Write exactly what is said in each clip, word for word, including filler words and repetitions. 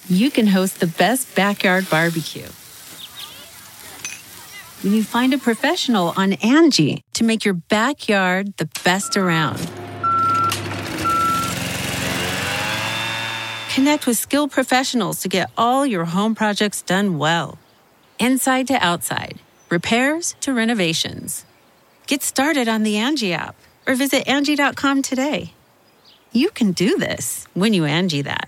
you can host the best backyard barbecue. When you find a professional on Angie to make your backyard the best around. Connect with skilled professionals to get all your home projects done well. Inside to outside, repairs to renovations. Get started on the Angie app or visit Angie dot com today. You can do this when you Angie that.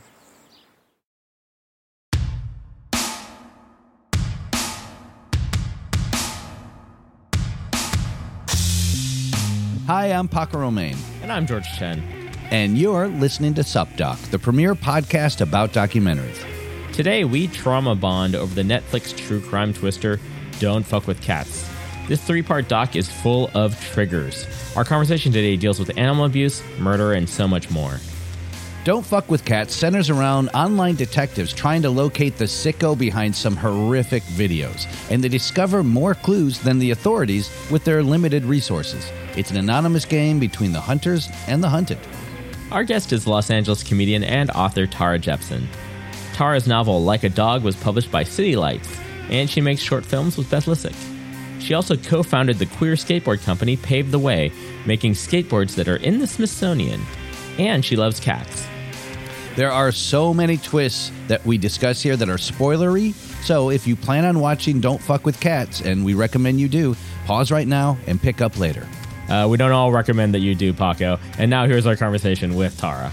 Hi, I'm Paco Romaine. And I'm George Chen. And you're listening to SupDoc, the premier podcast about documentaries. Today, we trauma bond over the Netflix true crime twister, Don't Fuck With Cats. This three-part doc is full of triggers. Our conversation today deals with animal abuse, murder, and so much more. Don't Fuck With Cats centers around online detectives trying to locate the sicko behind some horrific videos, and they discover more clues than the authorities with their limited resources. It's an anonymous game between the hunters and the hunted. Our guest is Los Angeles comedian and author Tara Jepson. Tara's novel, Like a Dog, was published by City Lights, and she makes short films with Beth Lissick. She also co-founded the queer skateboard company Pave the Way, making skateboards that are in the Smithsonian. And she loves cats. There are so many twists that we discuss here that are spoilery, so if you plan on watching Don't Fuck With Cats, and we recommend you do, pause right now and pick up later. Uh, we don't all recommend that you do, Paco. And now here's our conversation with Tara.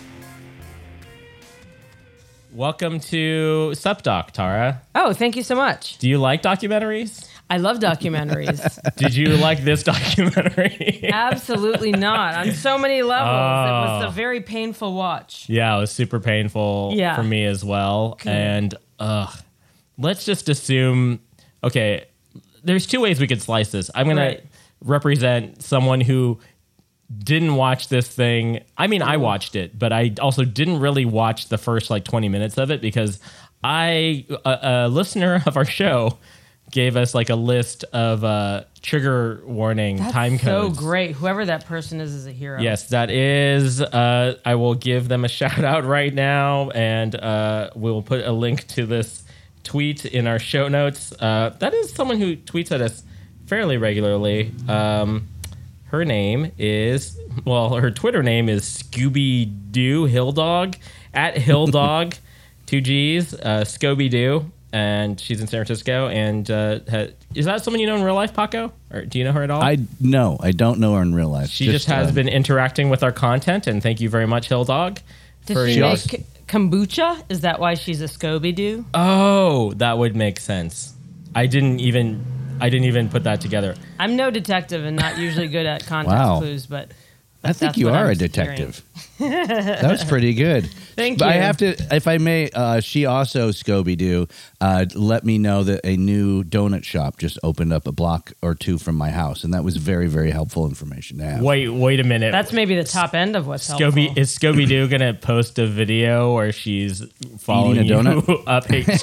Welcome to SupDoc, Tara. Oh, thank you so much. Do you like documentaries? I love documentaries. Did you like this documentary? Absolutely not. On so many levels. Oh. It was a very painful watch. Yeah, it was super painful Yeah. for me as well. Good. And ugh, let's just assume, okay, there's two ways we could slice this. I'm going Right. to represent someone who didn't watch this thing. I mean, I watched it, but I also didn't really watch the first like twenty minutes of it because I, a, a listener of our show, gave us like a list of uh, trigger warning That's time so codes. great. Whoever that person is is a hero. Yes, that is. Uh, I will give them a shout out right now, and uh, we will put a link to this tweet in our show notes. Uh, that is someone who tweets at us fairly regularly. Um, her name is, well, her Twitter name is Scooby Doo Hilldog at Hilldog, two G's, uh, Scooby Doo. And she's in San Francisco. And uh, ha- is that someone you know in real life, Paco? Or do you know her at all? I no, I don't know her in real life. She just, just has uh, been interacting with our content, and thank you very much, Hilldog. Did she make c- kombucha? Is that why she's a Scooby-Doo? Oh, that would make sense. I didn't even I didn't even put that together. I'm no detective and not usually good at context Wow. clues, but I think that's you what are I'm a detective. That was pretty good. Thank but you. I have to, if I may, uh, she also, Scooby-Doo, uh, let me know that a new donut shop just opened up a block or two from my house, and that was very, very helpful information to have. Wait, wait a minute. That's maybe the top end of what's Scooby, helpful. is Scooby-Doo going to post a video where she's following Eating a donut? you up eighth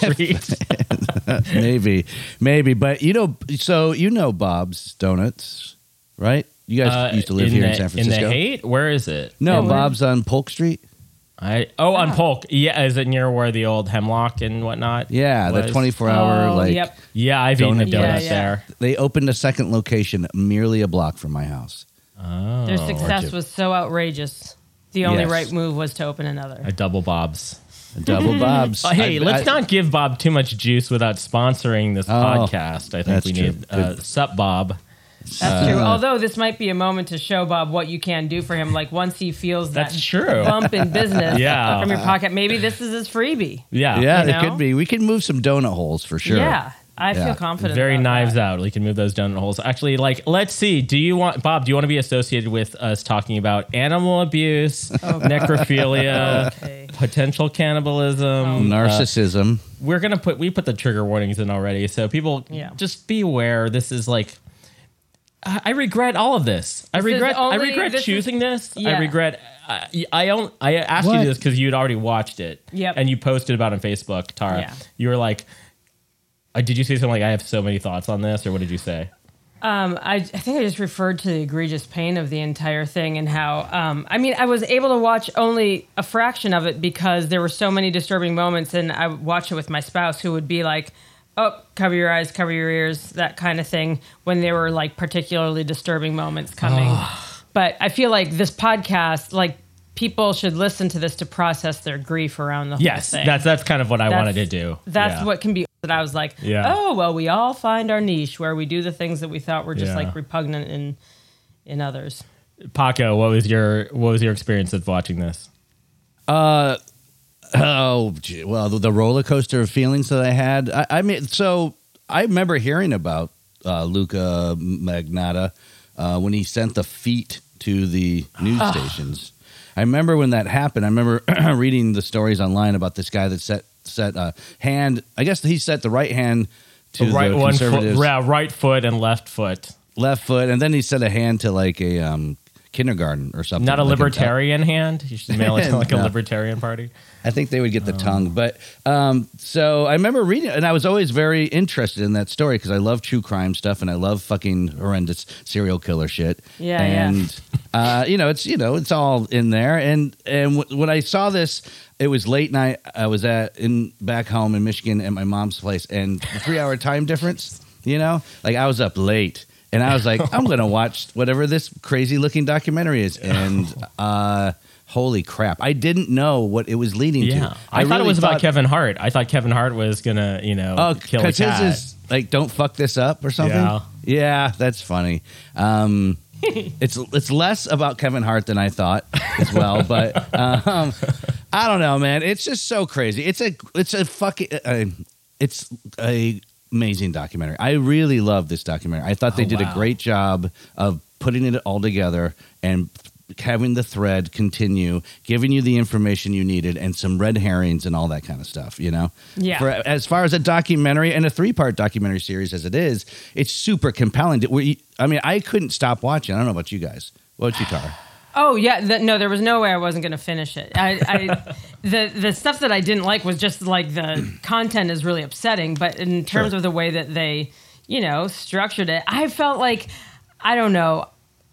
Street? maybe, maybe. But, you know, so you know Bob's Donuts, right? You guys Uh, used to live in here the, in San Francisco. In the Haight? Where is it? No, Yeah, Bob's on Polk Street. I Oh, on Polk. Yeah, is it near where the old Hemlock and whatnot? Yeah, the was? twenty-four hour, Oh, like, yep. Yeah, I've eaten a Donut donut place. Yeah, yeah. there. they opened a second location merely a block from my house. Oh, Their success two. was so outrageous. The only Yes. right move was to open another. a double Bob's. Double Bob's. Oh, hey, I- let's I- not give Bob too much juice without sponsoring this Oh, podcast. I think that's we true. need uh, Sup Bob. That's true. Although this might be a moment to show Bob what you can do for him. Like once he feels that That's true. bump in business Yeah. from your pocket, maybe this is his freebie. Yeah, Yeah, You it know? could be. We can move some donut holes for sure. Yeah, I Yeah. feel confident. Very about knives that. out. We can move those donut holes. Actually, like, let's see. Do you want Bob? Do you want to be associated with us talking about animal abuse, necrophilia, Okay. potential cannibalism, Narcissism. Uh, we're gonna put we put the trigger warnings in already, so people Yeah. just be aware. This is like. I I regret all of this. I This is regret. I only- regret this is- choosing this. I Yeah. regret. I I, don't, I asked What? you this because you'd already watched it. Yep. And you posted about it on Facebook, Tara. Yeah. You were like, uh, "Did you say something like I have so many thoughts on this, or what did you say?" Um, I, I think I just referred to the egregious pain of the entire thing and how, um, I mean, I was able to watch only a fraction of it because there were so many disturbing moments, and I would watch it with my spouse who would be like, oh, cover your eyes, cover your ears, that kind of thing, when there were like particularly disturbing moments coming. But I feel like this podcast, like, people should listen to this to process their grief around the whole yes, thing. Yes, that's that's kind of what I that's, wanted to do. That's yeah. what can be. That I was like, yeah. oh, well, we all find our niche where we do the things that we thought were just yeah. like repugnant in in others. Paco, what was your what was your experience of watching this? Uh, oh, gee, well, the, the roller coaster of feelings that I had. I, I mean, so I remember hearing about uh, Luca Magnotta uh, when he sent the feet to the news stations. I remember when that happened. I remember reading the stories online about this guy that set set a hand. I guess he set the right hand to the, right, the one conservatives, foot, yeah, right foot and left foot, left foot, and then he set a hand to like a um, kindergarten or something. Not a like libertarian a, hand. You should mail it to like no. a libertarian party. I think they would get the oh. tongue. But um, so I remember reading it, and I was always very interested in that story because I love true crime stuff and I love fucking horrendous serial killer shit. Yeah, and, yeah. uh, you know, it's, you know, it's all in there. And, and w- when I saw this, it was late night. I was at in back home in Michigan at my mom's place, and the three hour time difference, you know, like I was up late. And I was like, I'm going to watch whatever this crazy looking documentary is. And, uh, holy crap. I didn't know what it was leading yeah. to. I, I thought really it was thought, about Kevin Hart. I thought Kevin Hart was going to, you know, oh, kill a cat. Because his is like, don't fuck this up or something. Yeah, yeah that's funny. Um, it's it's less about Kevin Hart than I thought as well. But um, I don't know, man. It's just so crazy. It's a, it's a fucking, uh, it's a, amazing documentary. I really love this documentary. I thought they oh, did wow. a great job of putting it all together and having the thread continue, giving you the information you needed and some red herrings and all that kind of stuff, you know? Yeah. For, as far as a documentary and a three-part documentary series as it is, it's super compelling. I mean, I couldn't stop watching. I don't know about you guys. What about you, Tara? Oh yeah, the, no, there was no way I wasn't going to finish it. I, I the the stuff that I didn't like was just like the content is really upsetting, but in terms sure. of the way that they, you know, structured it, I felt like, I don't know,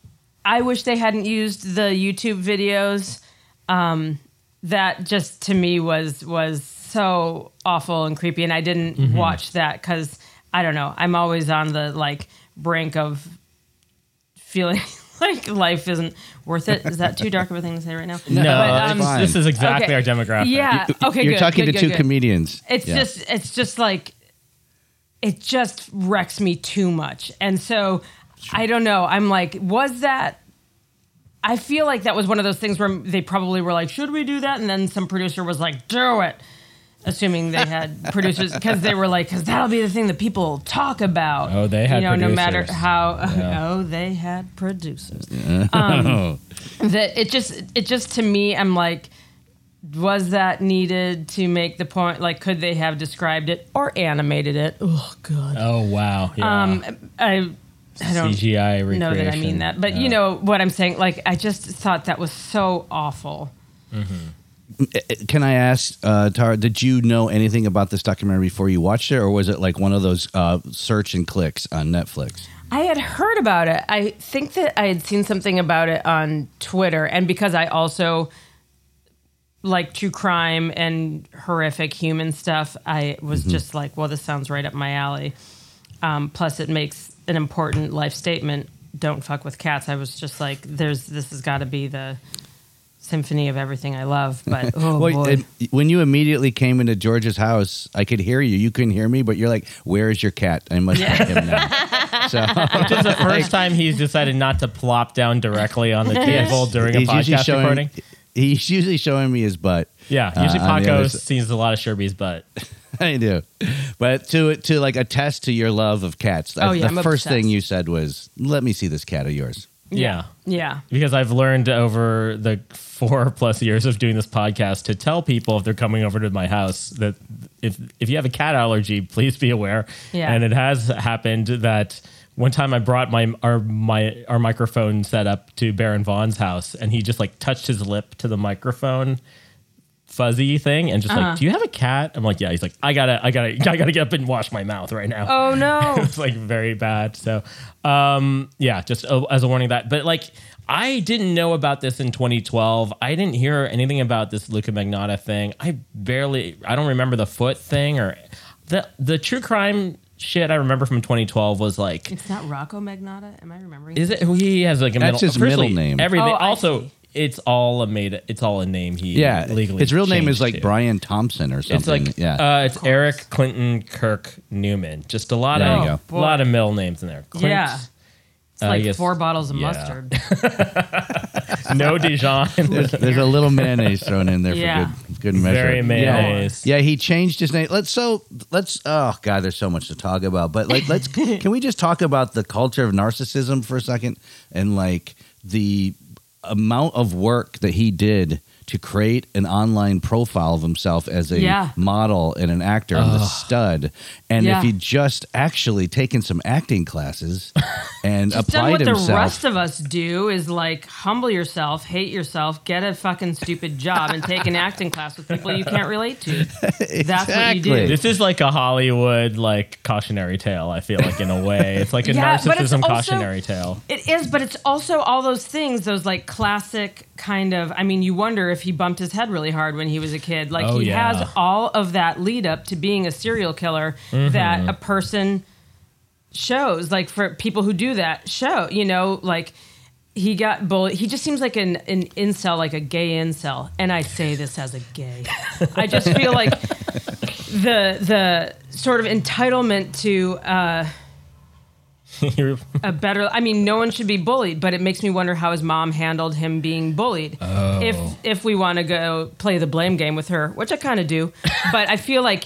I wish they hadn't used the YouTube videos. Um, that just to me was was so awful and creepy, and I didn't mm-hmm. watch that because I don't know, I'm always on the like brink of feeling like life isn't worth it. Is that too dark of a thing to say right now? No, but, um, this is exactly okay. our demographic. Yeah. Okay. You're good, talking good, to good, two good. comedians. It's yeah. just, it's just like, it just wrecks me too much. And so sure. I don't know. I'm like, was that, I feel like that was one of those things where they probably were like, should we do that? And then some producer was like, do it. Assuming they had producers, because they were like, because that'll be the thing that people talk about. Oh, they had you know, producers. No matter how. Yeah. Oh, they had producers. Um, that it just, it just to me, I'm like, was that needed to make the point? Like, could they have described it or animated it? Oh God. Oh wow. Yeah. Um, I. I don't C G I recreation. know that I mean that, but yeah. you know what I'm saying. Like, I just thought that was so awful. Mm-hmm. Can I ask, uh, Tara, did you know anything about this documentary before you watched it, or was it like one of those uh, search and clicks on Netflix? I had heard about it. I think that I had seen something about it on Twitter, and because I also like true crime and horrific human stuff, I was mm-hmm. just like, well, this sounds right up my alley. Um, plus, it makes an important life statement, don't fuck with cats. I was just like, there's this has got to be the symphony of everything I love, but oh well, boy. It, when you immediately came into George's house, I could hear you. You couldn't hear me, but you're like, "Where is your cat? I must yeah. get him now." So, which is the first time he's decided not to plop down directly on the table during he's a podcast showing, recording. He's usually showing me his butt. Yeah, usually uh, Paco sees a lot of Sherby's butt. I do, but to to like attest to your love of cats, oh, yeah, the I'm first obsessed. thing you said was, "Let me see this cat of yours." Yeah. Yeah. Because I've learned over the four plus years of doing this podcast to tell people if they're coming over to my house that if if you have a cat allergy, please be aware. Yeah. And it has happened that one time I brought my our my our microphone set up to Baron Vaughn's house, and he just like touched his lip to the microphone fuzzy thing and just Uh-huh. like, do you have a cat? I'm like, yeah. He's like, I gotta, I gotta, I gotta get up and wash my mouth right now. Oh no. It's like very bad. So, um, yeah, just uh, as a warning that, but like, I didn't know about this in twenty twelve. I didn't hear anything about this Luca Magnotta thing. I barely, I don't remember the foot thing or the, the true crime shit I remember from twenty twelve was like, It's not Rocco Magnotta. Am I remembering? is it, he has like a That's middle, his middle officially, name. Everything. Oh, I also, see. it's all a made, it's all a name he Yeah, legally his real name is changed like to. Brian Thompson or something. It's like, yeah. uh, it's Eric Clinton Kirk Newman. Just a lot There of, you a lot of middle names in there. Clint, Yeah. It's uh, like I guess- four bottles of yeah. mustard. no Dijon. There's, there's a little mayonnaise thrown in there Yeah. for good, good measure. Very mayonnaise. Yeah. yeah, he changed his name. Let's so let's. Oh God, there's so much to talk about. But like, let's can we just talk about the culture of narcissism for a second and like the amount of work that he did to create an online profile of himself as a Yeah. model and an actor and the stud. And Yeah. if he'd just actually taken some acting classes and Just done applied what himself. the rest of us do is like humble yourself, hate yourself, get a fucking stupid job, and take an acting class with people you can't relate to. That's what you do. Exactly. This is like a Hollywood like cautionary tale. I feel like in a way, it's like a Yeah, but it's narcissism also- cautionary tale. It is, but it's also all those things, those like classic kind of, I mean, you wonder if he bumped his head really hard when he was a kid. Like Oh, he yeah. has all of that lead up to being a serial killer Mm-hmm. that a person shows. Like for people who do that show, you know, like he got bullied. He just seems like an, an incel, like a gay incel. And I say this as a gay. I just feel like the, the sort of entitlement to, uh, a better I mean no one should be bullied, but it makes me wonder how his mom handled him being bullied. Oh. If if we want to go play the blame game with her, which I kind of do, but I feel like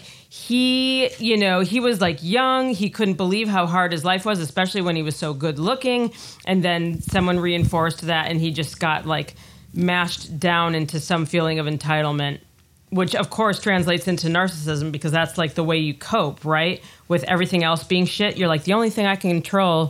he, you know, he was like young, he couldn't believe how hard his life was, especially when he was so good looking, and then someone reinforced that and he just got like mashed down into some feeling of entitlement, which of course translates into narcissism because that's like the way you cope, right? With everything else being shit, you're like, the only thing I can control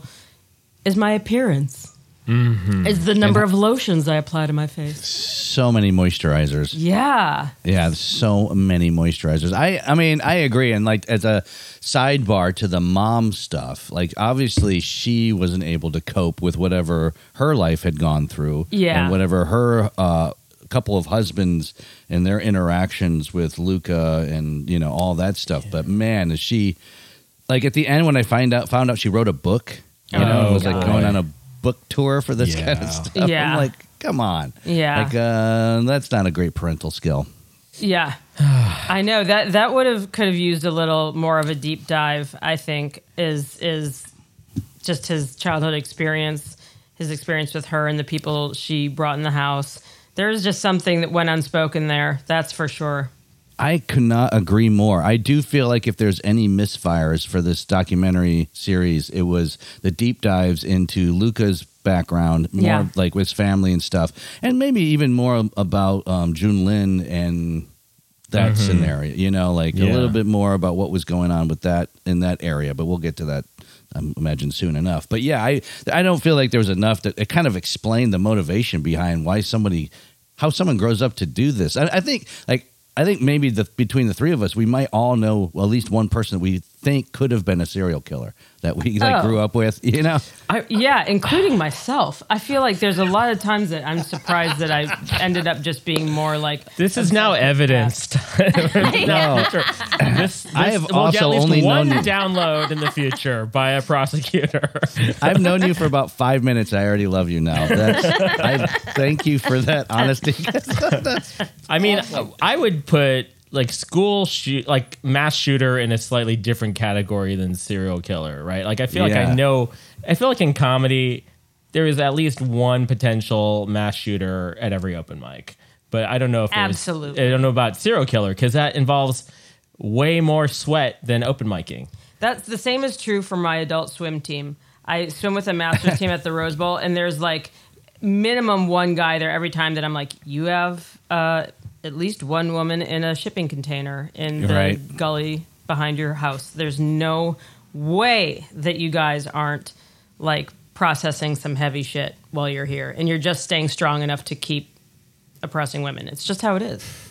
is my appearance. Mm-hmm. Is the number And- of lotions I apply to my face. So many moisturizers. Yeah. Yeah, so many moisturizers. I I mean, I agree. And like as a sidebar to the mom stuff, like obviously she wasn't able to cope with whatever her life had gone through. Yeah. And whatever her uh couple of husbands and their interactions with Luca and you know all that stuff. But man, is she like at the end when I find out found out she wrote a book, you know, Oh, and was like God. going on a book tour for this Yeah. kind of stuff. Yeah. I'm like, come on. Yeah. Like uh that's not a great parental skill. Yeah. I know that that would have could have used a little more of a deep dive, I think, is is just his childhood experience, his experience with her and the people she brought in the house. There's just something that went unspoken there, that's for sure. I could not agree more. I do feel like if there's any misfires for this documentary series, it was the deep dives into Luca's background, more Yeah. like with his family and stuff, and maybe even more about um, Jun Lin and that scenario. You know, like a Yeah. little bit more about what was going on with that in that area. But we'll get to that, I imagine, soon enough. But yeah, I I don't feel like there was enough that it kind of explained the motivation behind why somebody, how someone grows up to do this. I, I think like. I think maybe the, between the three of us, we might all know well, at least one person that we think could have been a serial killer that we like Oh. grew up with. You know, I, yeah, including myself. I feel like there's a lot of times that I'm surprised that I ended up just being more like This is now evidenced. no, This, this I have we'll get also at least only one known you- download in the future by a prosecutor. I've known you for about five minutes. I already love you now. That's, I thank you for that honesty. I mean, I would put like school shoot, like mass shooter in a slightly different category than serial killer, right? Like I feel like Yeah. I know, I feel like in comedy there is at least one potential mass shooter at every open mic, but I don't know if there's- Absolutely. I don't know about serial killer because that involves way more sweat than open micing. That's the same is true for my adult swim team. I swim with a master's team at the Rose Bowl, and there's like minimum one guy there every time that I'm like, you have uh, at least one woman in a shipping container in the Right. gully behind your house. There's no way that you guys aren't like processing some heavy shit while you're here, and you're just staying strong enough to keep oppressing women. It's just how it is.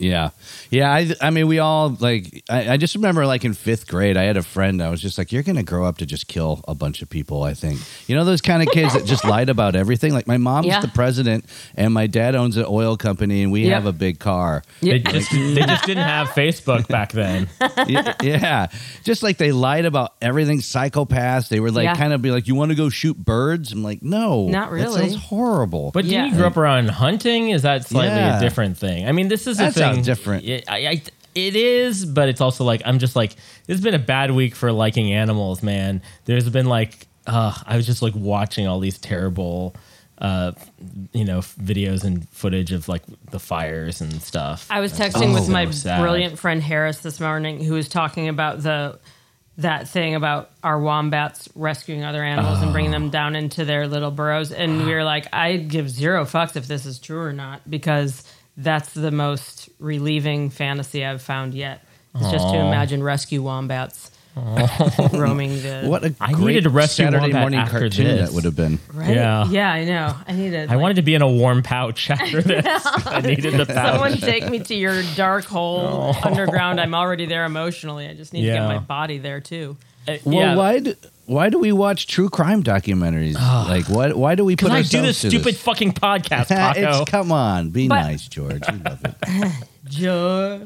Yeah. Yeah. I I mean, we all like, I, I just remember like in fifth grade, I had a friend. I was just like, you're going to grow up to just kill a bunch of people, I think. You know, those kind of kids that just lied about everything. Like my mom's Yeah. the president and my dad owns an oil company and we Yep. have a big car. They just they just didn't have Facebook back then. yeah, yeah. Just like they lied about everything, psychopaths. They were like, Yeah. kind of be like, you want to go shoot birds? I'm like, no. Not really. That sounds horrible. But Yeah. did you grow up around hunting? Is that slightly Yeah. a different thing? I mean, this is a That thing. sounds different. It, I, I, it is, but it's also like I'm just like this has been a bad week for liking animals, man. There's been like uh, I was just like watching all these terrible, uh, you know, videos and footage of like the fires and stuff. I was texting Oh, with my so sad. brilliant friend Harris this morning, who was talking about the that thing about our wombats rescuing other animals and bringing them down into their little burrows. And we were like, I give zero fucks if this is true or not, because that's the most relieving fantasy I've found yet. It's just to Aw. imagine rescue wombats roaming the. What a I great needed to rescue Saturday Wombat morning after cartoon this. that would have been. Right? Yeah. Yeah, I know. I needed. I wanted to be in a warm pouch after this. I needed the pouch. Someone take me to your dark hole underground. I'm already there emotionally. I just need to Yeah. get my body there too. Uh, Well, yeah. why do, why do we watch true crime documentaries? like, what? Why do we put Because I ourselves do this to stupid fucking podcast, Paco. It's, come on, be But- nice, George. We love it. George.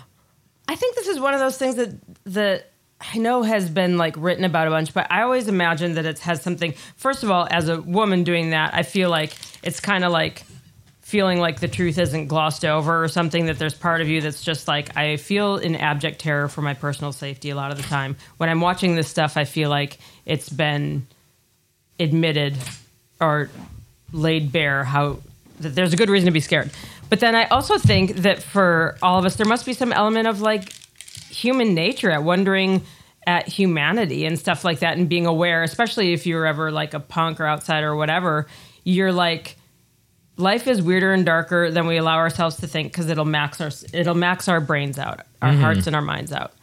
I think this is one of those things that that I know has been like written about a bunch, but I always imagine that it has something. First of all, as a woman doing that, I feel like it's kind of like feeling like the truth isn't glossed over or something, that there's part of you that's just like, I feel in abject terror for my personal safety a lot of the time. When I'm watching this stuff, I feel like it's been admitted or laid bare how that there's a good reason to be scared. But then I also think that for all of us, there must be some element of like human nature at wondering at humanity and stuff like that, and being aware, especially if you're ever like a punk or outsider or whatever, you're like, life is weirder and darker than we allow ourselves to think, because it'll max our it'll max our brains out, our hearts and our minds out.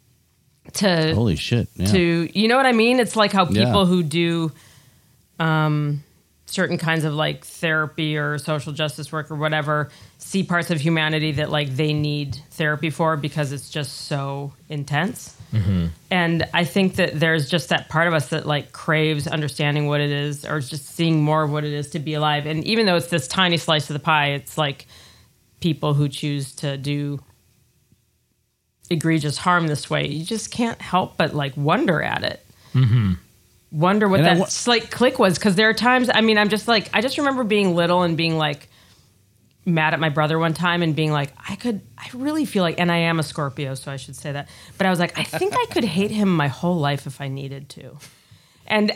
To Holy shit! Yeah. to you know what I mean? It's like how people Yeah. who do um, certain kinds of like therapy or social justice work or whatever see parts of humanity that like they need therapy for because it's just so intense. Mm-hmm. And I think that there's just that part of us that like craves understanding what it is, or just seeing more of what it is to be alive. And even though it's this tiny slice of the pie, it's like people who choose to do egregious harm this way, you just can't help but like wonder at it. Mm-hmm. Wonder what And I that wa- slight click was, because there are times, I mean, I'm just like, I just remember being little and being like mad at my brother one time and being like, I could, I really feel like, and I am a Scorpio, so I should say that, but I was like, I think I could hate him my whole life if I needed to. And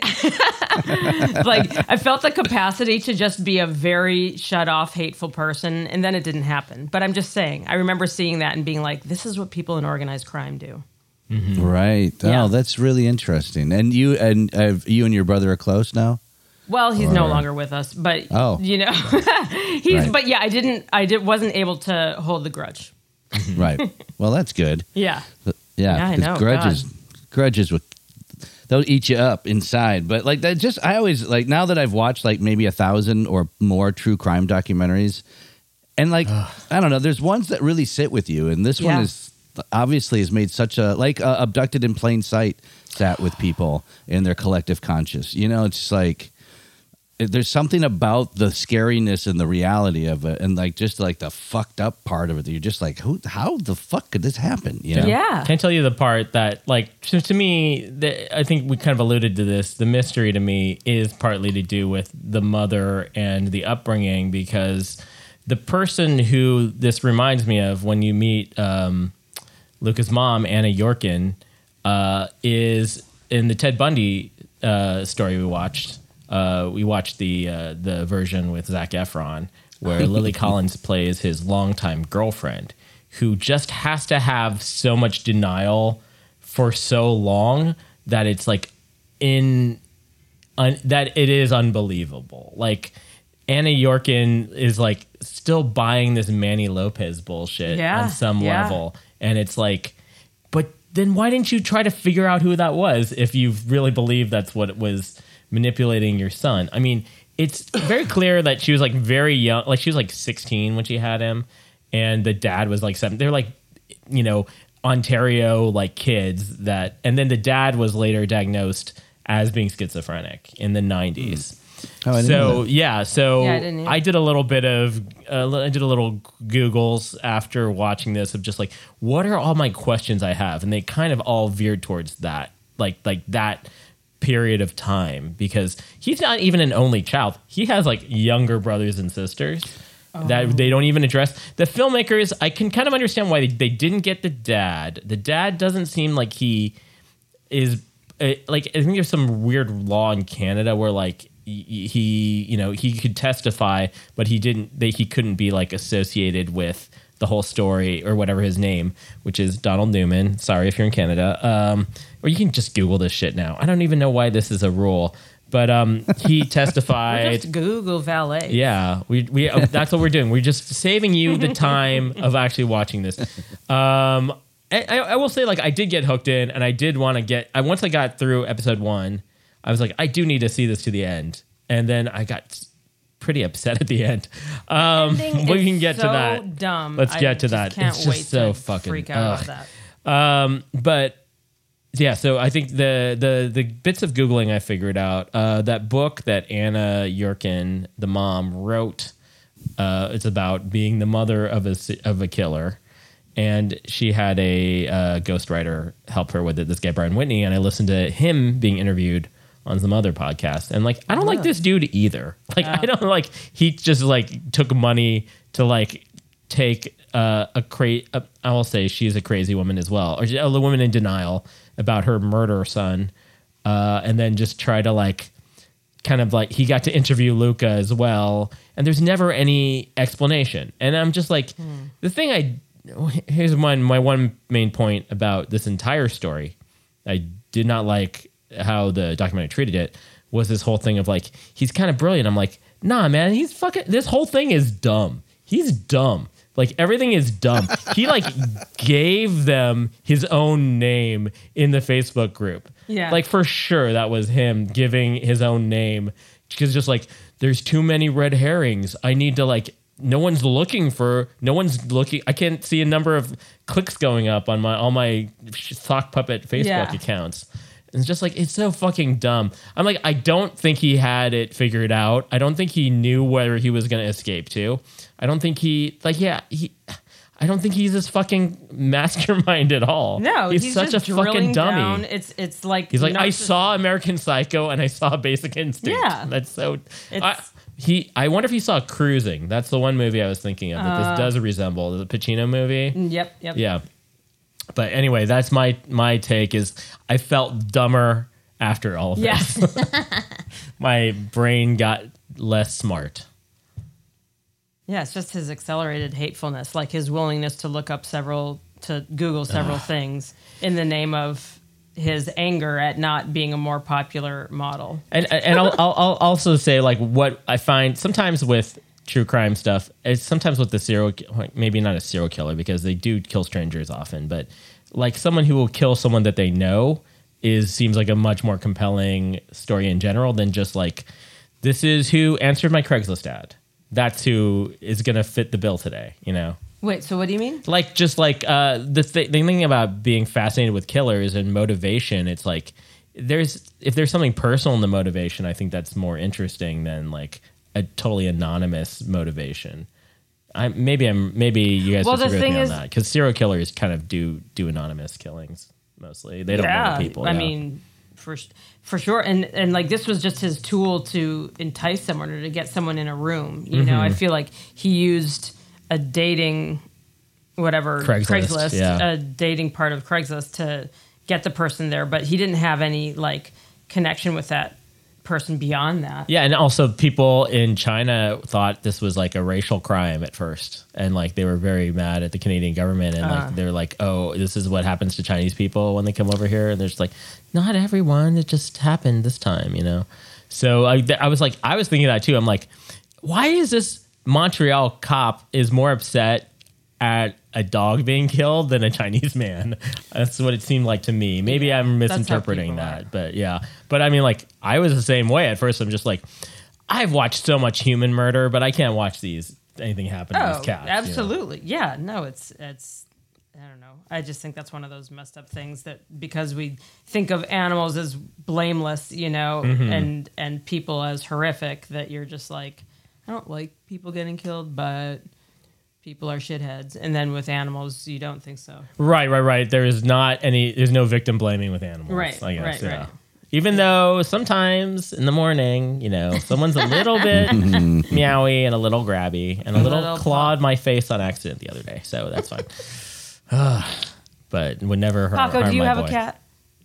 like, I felt the capacity to just be a very shut off, hateful person. And then it didn't happen. But I'm just saying, I remember seeing that and being like, this is what people in organized crime do. Right. Yeah. Oh, that's really interesting. And you and uh, you and your brother are close now. Well, he's no Or- longer with us, but Oh. you know, he's, Right. but yeah, I didn't, I did, wasn't able to hold the grudge. Right. Well, that's good. Yeah. Yeah. Yeah, I 'cause know, Grudges, grudges with they'll eat you up inside. But like that, just I always like now that I've watched like maybe a thousand or more true crime documentaries, and like I don't know, there's ones that really sit with you, and this Yeah. one is obviously has made such a like uh, Abducted in Plain Sight sat with people in their collective conscious. You know, it's just like there's something about the scariness and the reality of it, and like just like the fucked up part of it. That you're just like, who? How the fuck could this happen? You know? Yeah. Can I tell you the part that, like, to, to me, the, I think we kind of alluded to this. The mystery to me is partly to do with the mother and the upbringing, because the person who this reminds me of when you meet um, Luca's mom, Anna Yorkin, uh, is in the Ted Bundy uh, story we watched. Uh, we watched the uh, the version with Zac Efron, where Lily Collins plays his longtime girlfriend, who just has to have so much denial for so long that it's like in un, that it is unbelievable. Like Anna Yorkin is like still buying this Manny Lopez bullshit Yeah, on some yeah. level, and it's like, but then why didn't you try to figure out who that was if you really believe that's what it was manipulating your son? I mean, it's very clear that she was like very young, like she was like sixteen when she had him, and the dad was like seven. They're like, you know, Ontario like kids that, and then the dad was later diagnosed as being schizophrenic in the nineties. Oh, I didn't so know that. yeah, so Yeah, I didn't either. I did a little bit of uh, I did a little Googles after watching this of just like, what are all my questions I have, and they kind of all veered towards that, like like that period of time, because he's not even an only child. He has like younger brothers and sisters oh. that they don't even address. The filmmakers, I can kind of understand why they, they didn't get the dad. The dad doesn't seem like he is uh, like, I think there's some weird law in Canada where like he, he you know, he could testify, but he didn't, they, he couldn't be like associated with the whole story or whatever his name, which is Donald Newman. Sorry if you're in Canada. Um, or you can just Google this shit now. I don't even know why this is a rule, but um, he testified. Just Google valet. Yeah, we we uh, that's what we're doing. We're just saving you the time of actually watching this. Um, I, I will say, like, I did get hooked in, and I did want to get. I once I got through episode one, I was like, I do need to see this to the end, and then I got pretty upset at the end. Um, we can get so to that. Dumb. Let's get I to that. Can't It's just wait so to fucking freak out ugh. about that. Um, but yeah, so I think the the the bits of Googling I figured out, uh, that book that Anna Yurkin, the mom, wrote. Uh, it's about being the mother of a of a killer, and she had a uh, ghostwriter help her with it. This guy Brian Whitney, and I listened to him being interviewed on some other podcast, and like I don't like this dude either. Like I don't like he just like took money to like take uh, a crate. I will say she's a crazy woman as well, or a woman in denial about her murder son, uh, and then just try to like kind of like he got to interview Luca as well, and there's never any explanation. And I'm just like, hmm. the thing I here's one my one main point about this entire story. I did not like how the documentary treated it was this whole thing of like he's kind of brilliant. I'm like, nah, man, he's fucking. This whole thing is dumb. He's dumb. Like everything is dumb. He like gave them his own name in the Facebook group. Yeah, like for sure that was him giving his own name because just like there's too many red herrings. I need to like. No one's looking for. No one's looking. I can't see a number of clicks going up on my all my sock puppet Facebook yeah. accounts. It's just like, it's so fucking dumb. I'm like, I don't think he had it figured out. I don't think he knew where he was going to escape to. I don't think he, like, yeah, he, I don't think he's this fucking mastermind at all. No, he's, he's such just a fucking dummy. Down. It's it's like he's like, I narciss- saw American Psycho and I saw Basic Instinct. Yeah, that's so. It's, I, he, I wonder if he saw Cruising. That's the one movie I was thinking of that uh, this does resemble the Pacino movie. Yep, yep. Yeah. But anyway, that's my my take is I felt dumber after all of yeah. this. My brain got less smart. Yeah, it's just his accelerated hatefulness, like his willingness to look up several, to Google several things in the name of his anger at not being a more popular model. And and I'll, I'll I'll also say like what I find sometimes with true crime stuff, it's sometimes with the serial, maybe not a serial killer because they do kill strangers often, but like someone who will kill someone that they know is seems like a much more compelling story in general than just like, this is who answered my Craigslist ad. That's who is going to fit the bill today, you know? Wait, so what do you mean? Like, just like uh, the, th- the thing about being fascinated with killers and motivation, it's like, there's if there's something personal in the motivation, I think that's more interesting than like a totally anonymous motivation. I maybe I'm maybe you guys well, disagree with me is, on that because serial killers kind of do do anonymous killings mostly. They don't yeah, know people. I yeah. mean, for for sure, and and like this was just his tool to entice someone or to get someone in a room. You mm-hmm. know, I feel like he used a dating whatever Craigslist, Craigslist yeah. a dating part of Craigslist to get the person there, but he didn't have any like connection with that person beyond that. Yeah, and also people in China thought this was like a racial crime at first, and like they were very mad at the Canadian government, and uh. like they're like, "Oh, this is what happens to Chinese people when they come over here." And they're just like, "Not everyone. It just happened this time," you know. So I, I was like, I was thinking that too. I'm like, why is this Montreal cop is more upset at a dog being killed than a Chinese man? That's what it seemed like to me. Maybe I'm misinterpreting that, but yeah. But I mean, like, I was the same way at first. I'm just like, I've watched so much human murder, but I can't watch these anything happened to Oh, these cats. absolutely. You know? Yeah. No, it's it's. I don't know. I just think that's one of those messed up things that because we think of animals as blameless, you know, mm-hmm. and and people as horrific, that you're just like, I don't like people getting killed, but people are shitheads. And then with animals, you don't think so. Right, right, right. There is not any. There's no victim blaming with animals. Right, I guess, right, yeah. right. Even though sometimes in the morning, you know, someone's a little bit meowy and a little grabby and a little, little clawed pop. my face on accident the other day. So that's fine. But would never hurt. Paco, do you my have boy. a cat?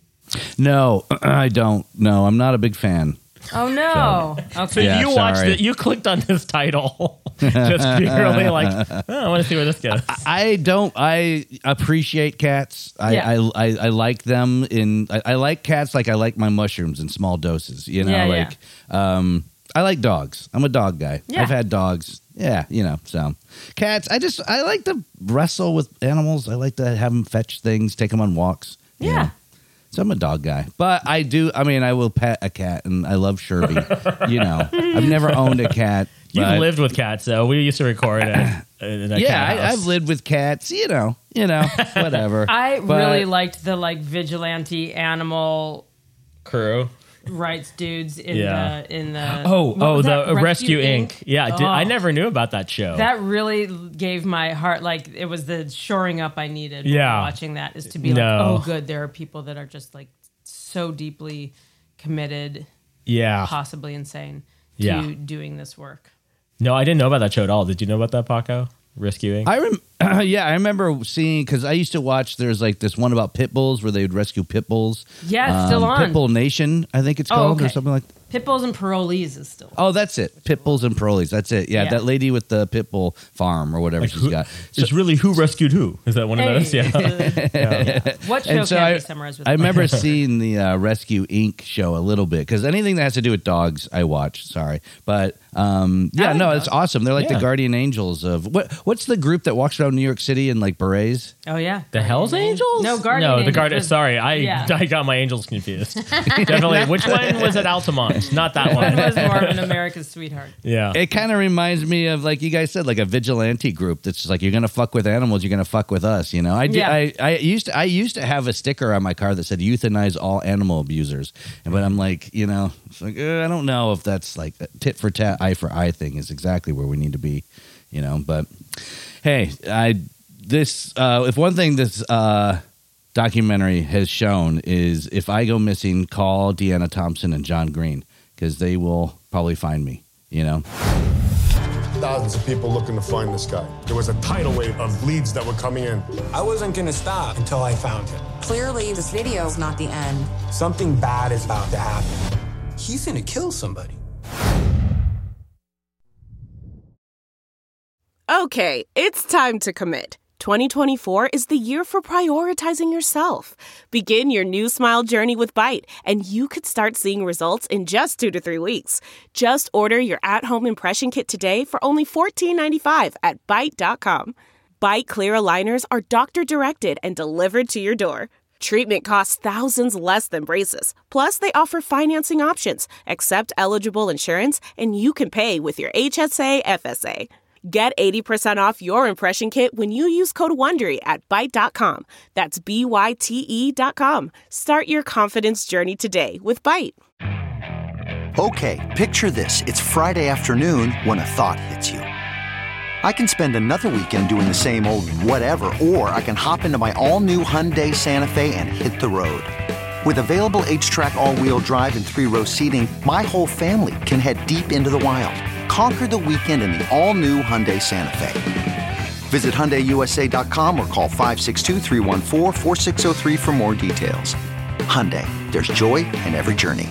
No, I don't. No, I'm not a big fan. Oh no! So, okay, so yeah, you watched sorry. it. You clicked on this title, just purely like, oh, I want to see where this goes. I, I don't. I appreciate cats. I Yeah. I, I, I like them in. I, I like cats like I like my mushrooms in small doses. You know, Yeah, like um, I like dogs. I'm a dog guy. Yeah. I've had dogs. Yeah, you know. So cats. I just I like to wrestle with animals. I like to have them fetch things, take them on walks. you Yeah. know. So I'm a dog guy, but I do. I mean, I will pet a cat, and I love Sherby. you know, I've never owned a cat. You've but- lived with cats, though. We used to record at, in a Yeah, cat I, house. I've lived with cats. You know, you know, whatever. I But- really liked the like vigilante animal crew. rights dudes in Yeah. the in the Oh, what oh, was the that? Rescue, Incorporated. Yeah, I, did, I Oh. never knew about that show. That really gave my heart, like, it was the shoring up I needed when Yeah. watching that, is to be No. like, oh, good, there are people that are just, like, so deeply committed, yeah. possibly insane, to Yeah. doing this work. No, I didn't know about that show at all. Did you know about that, Paco? Rescuing? I rem- yeah, I remember seeing because I used to watch. There's like this one about pit bulls where they would rescue pit bulls. Yeah, it's still on. Pit Bull Nation, I think it's Oh, called, or okay. something like. Pit bulls and parolees is still. Oh, that's it. Pit bulls and parolees. That's it. Yeah, Yeah. that lady with the pit bull farm or whatever Like, she's who- got. It's really who rescued who. Is that one of those? Yeah. Yeah. What show And so can I, be summarized with I that? remember seeing the uh, Rescue Incorporated show a little bit because anything that has to do with dogs, I watch. Sorry, but um, yeah, I like no, dogs. it's awesome. They're like Yeah. the guardian angels of what? What's the group that walks around New York City in like berets? Oh, yeah. The Hell's Angels? No, Guardian No, the Angels. Guardian. Sorry, I Yeah. I got my angels confused. Definitely. Which one was at Altamont? Not that One one. was more of an America's sweetheart. Yeah. It kind of reminds me of, like you guys said, like a vigilante group that's just like, you're gonna fuck with animals, you're gonna fuck with us. You know, I did, Yeah. I, I used to I used to have a sticker on my car that said euthanize all animal abusers, but I'm like, you know, it's like uh, I don't know if that's like a tit for tat, eye for eye thing is exactly where we need to be, you know. But hey, I this uh, if one thing this uh, documentary has shown is if I go missing, call Deanna Thompson and John Green because they will probably find me. You know. Thousands of people looking to find this guy. There was a tidal wave of leads that were coming in. I wasn't gonna stop until I found him. Clearly, this video is not the end. Something bad is about to happen. He's gonna kill somebody. Okay, it's time to commit. twenty twenty-four is the year for prioritizing yourself. Begin your new smile journey with Byte, and you could start seeing results in just two to three weeks. Just order your at-home impression kit today for only fourteen ninety-five at byte dot com. Byte clear aligners are doctor-directed and delivered to your door. Treatment costs thousands less than braces. Plus, they offer financing options, accept eligible insurance, and you can pay with your H S A F S A. Get eighty percent off your impression kit when you use code WONDERY at byte dot com. That's B Y T E dot com. Start your confidence journey today with Byte. Okay, picture this. It's Friday afternoon when a thought hits you. I can spend another weekend doing the same old whatever, or I can hop into my all-new Hyundai Santa Fe and hit the road. With available H-Track all-wheel drive and three-row seating, my whole family can head deep into the wild. Conquer the weekend in the all-new Hyundai Santa Fe. Visit Hyundai U S A dot com or call five six two, three one four, four six zero three for more details. Hyundai, there's joy in every journey.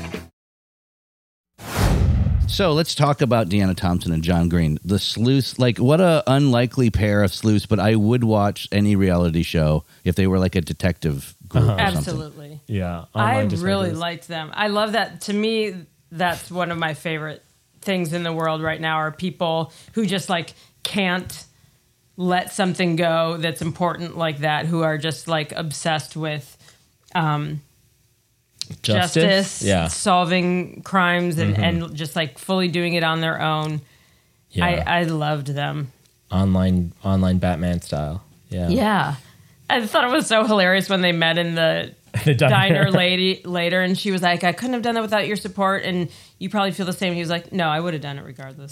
So let's talk about Deanna Thompson and John Green. The sleuths, like what a unlikely pair of sleuths, but I would watch any reality show if they were like a detective group Uh-huh. or something. Absolutely. Yeah. I online just really like this. liked them. I love that. To me, that's one of my favorite things in the world right now are people who just like can't let something go that's important like that, who are just like obsessed with um, Justice? justice, Yeah. solving crimes, and, Mhm. and just like fully doing it on their own. Yeah. I, I loved them. Online online Batman style. Yeah. Yeah. I thought it was so hilarious when they met in the, The diner. diner lady later, and she was like, I couldn't have done that without your support, and you probably feel the same. He was like, no, I would have done it regardless.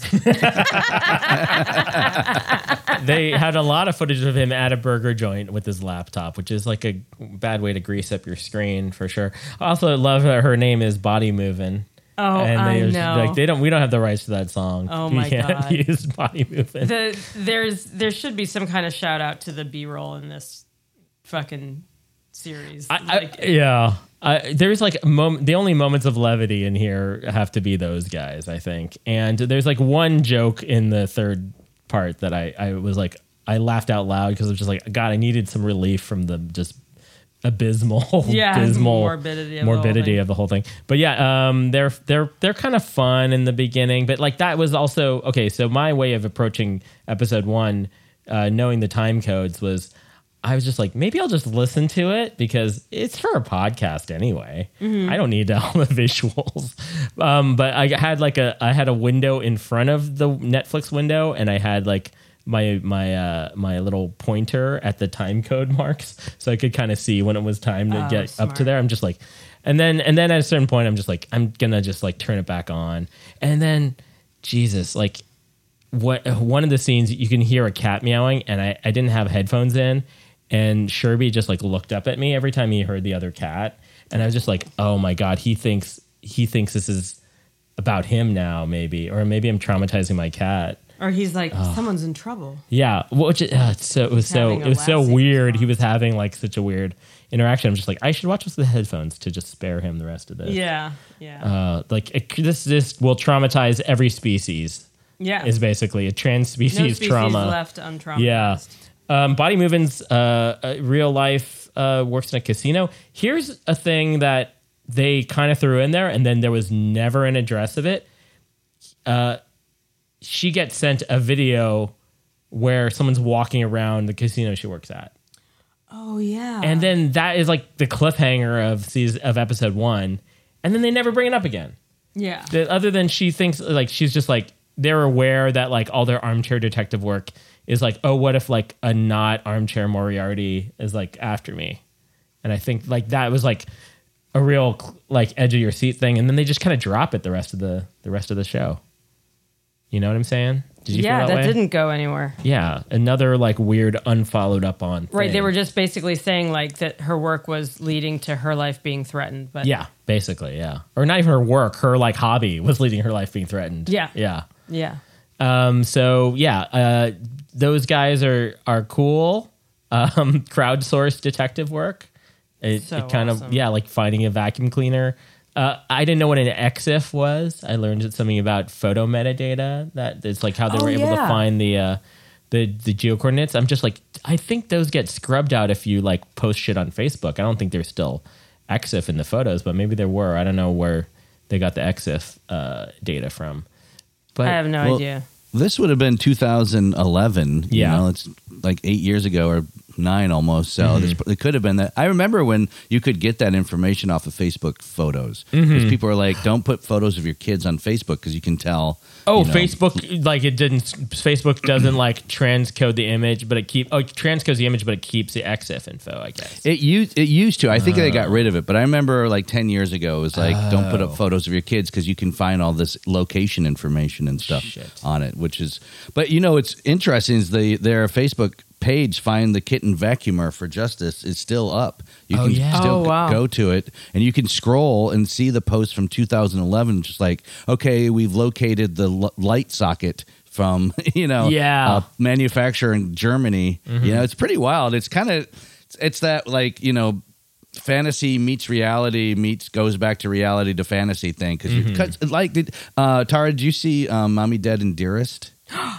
They had a lot of footage of him at a burger joint with his laptop, which is like a bad way to grease up your screen for sure. I also love that her name is Body Movin'. Oh, and I they, know. Like they don't, we don't have the rights to that song. Oh, You my can't God. use Body Movin'. the, there's There should be some kind of shout out to the B-roll in this fucking series. I, Like, I, yeah, I, there's like mom- the only moments of levity in here have to be those guys, I think. And there's like one joke in the third part that I, I was like, I laughed out loud because I was just like, God, I needed some relief from the just abysmal, Yeah, abysmal morbidity of the whole morbidity thing. of the whole thing. But yeah, um, they're they're they're kind of fun in the beginning, but like that was also okay. So my way of approaching episode one, uh, knowing the time codes was. I was just like, maybe I'll just listen to it because it's for a podcast anyway. Mm-hmm. I don't need all the visuals. Um, but I had like a, I had a window in front of the Netflix window, and I had like my my uh, my little pointer at the time code marks, so I could kind of see when it was time to Oh, get smart. up to there. I'm just like, and then and then at a certain point, I'm just like, I'm gonna just like turn it back on, and then Jesus, like. What one of the scenes you can hear a cat meowing, and I, I didn't have headphones in, and Sherby just like looked up at me every time he heard the other cat, and I was just like, oh my God, he thinks he thinks this is about him now, maybe, or maybe I'm traumatizing my cat. or he's like, someone's in trouble. Yeah, which uh, it's so it was so Having a it was so lasting weird. He response. was having like such a weird interaction. I'm just like, I should watch with the headphones to just spare him the rest of this. Yeah, yeah. Uh, like it, this this will traumatize every species. yeah. Is basically a trans no species, species trauma. left untraumatized. Yeah. Um, Body Movin's uh, uh, real life uh, works in a casino. Here's a thing that they kind of threw in there, and then there was never an address of it. Uh, she gets sent a video where someone's walking around the casino she works at. Oh, yeah. And then that is like the cliffhanger of season, of episode one. And then they never bring it up again. yeah. The, other than she thinks like she's just like they're aware that like all their armchair detective work is like, oh, what if like a not armchair Moriarty is like after me? And I think like that was like a real like edge of your seat thing, and then they just kind of drop it the rest of the the rest of the show. You know what I'm saying? Did you yeah, feel that, that, way? didn't go anywhere. Yeah, another like weird unfollowed up on. Right, thing. they were just basically saying like that her work was leading to her life being threatened. But Yeah, basically, yeah, or not even her work. Her like hobby was leading her life being threatened. Yeah. yeah. yeah, Um, so yeah, uh, those guys are are cool. Um, crowdsourced detective work. It, So it kind awesome. of yeah, like finding a vacuum cleaner. Uh, I didn't know what an E X I F was. I learned something about photo metadata. That it's like how they Oh, were able to yeah. find the uh, the the geo coordinates. I'm just like, I think those get scrubbed out if you like post shit on Facebook. I don't think there's still E X I F in the photos, but maybe there were. I don't know where they got the E X I F uh, data from. But I have no well, idea. This would have been two thousand eleven. You Yeah. know, it's like eight years ago or nine almost. So Mm-hmm. this, it could have been that. I remember when you could get that information off of Facebook photos Mm-hmm. because people are like, "Don't put photos of your kids on Facebook because you can tell." Oh, you know, Facebook like it didn't. Facebook doesn't like transcode the image, but it keep oh it transcodes the image, but it keeps the E X I F info. I guess. It used it used to. I think they Oh. got rid of it, but I remember like ten years ago, it was like, "Don't put up photos of your kids because you can find all this location information and stuff Shit. on it." Which is, but you know, what's interesting is the their Facebook page, Find the Kitten Vacuumer for Justice, is still up. You Oh, can yeah. still Oh, go- wow. go to it, and you can scroll and see the post from two thousand eleven. Just like, okay, we've located the l- light socket from you know, Yeah. uh, manufacturer in Germany. You know, it's pretty wild. It's kind of it's, it's that like you know. Fantasy meets reality meets goes back to reality to fantasy thing because like did, uh, Tara, did you see um, Mommy Dead and Dearest,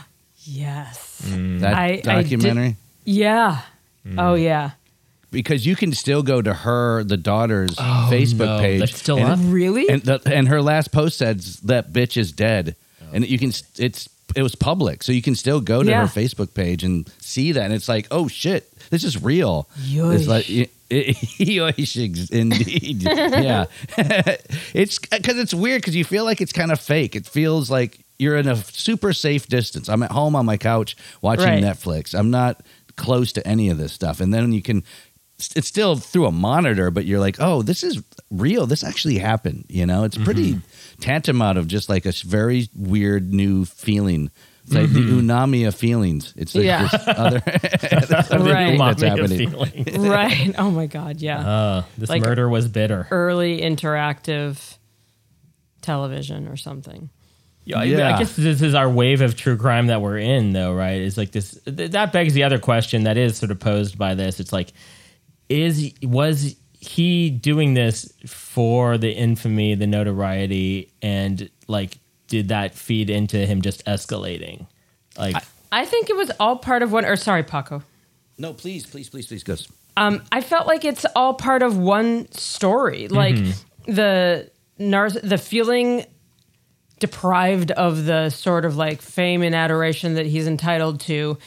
Yes. that I- I did- documentary? Yeah. Oh yeah. Because you can still go to her, the daughter's Facebook no, page. that's still and, up? Really? And, the, and her last post said that bitch is dead, and you can it's it was public, so you can still go to Yeah. her Facebook page and see that, and it's like, oh shit, this is real. Yoish. It's like it, it, yoish, indeed, yeah. It's because it's weird because you feel like it's kind of fake. It feels like you're in a super safe distance. I'm at home on my couch watching Right. Netflix. I'm not close to any of this stuff. And then you can, it's still through a monitor, but you're like, oh, this is real. This actually happened. You know, it's pretty Mm-hmm. tantamount of just like a very weird new feeling. It's like Mm-hmm. the unami of feelings. It's like Yeah. this other, this other Right. thing that's Umami of happening. feelings. Right. Oh my God. Yeah. Uh, this Like- murder was bitter. Early interactive television or something. Yeah, I- Yeah. I guess this is our wave of true crime that we're in, though, right? It's like this. th- That begs the other question that is sort of posed by this. It's like, is was he doing this for the infamy, the notoriety, and like, did that feed into him just escalating? Like, I think it was all part of one. Or sorry, Paco. No, please, please, please, please, go. Um, I felt like it's all part of one story. Like the nar- the feeling deprived of the sort of like fame and adoration that he's entitled to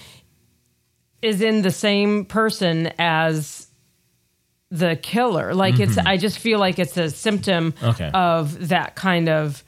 is in the same person as the killer. Like it's, I just feel like it's a symptom Okay. of that kind of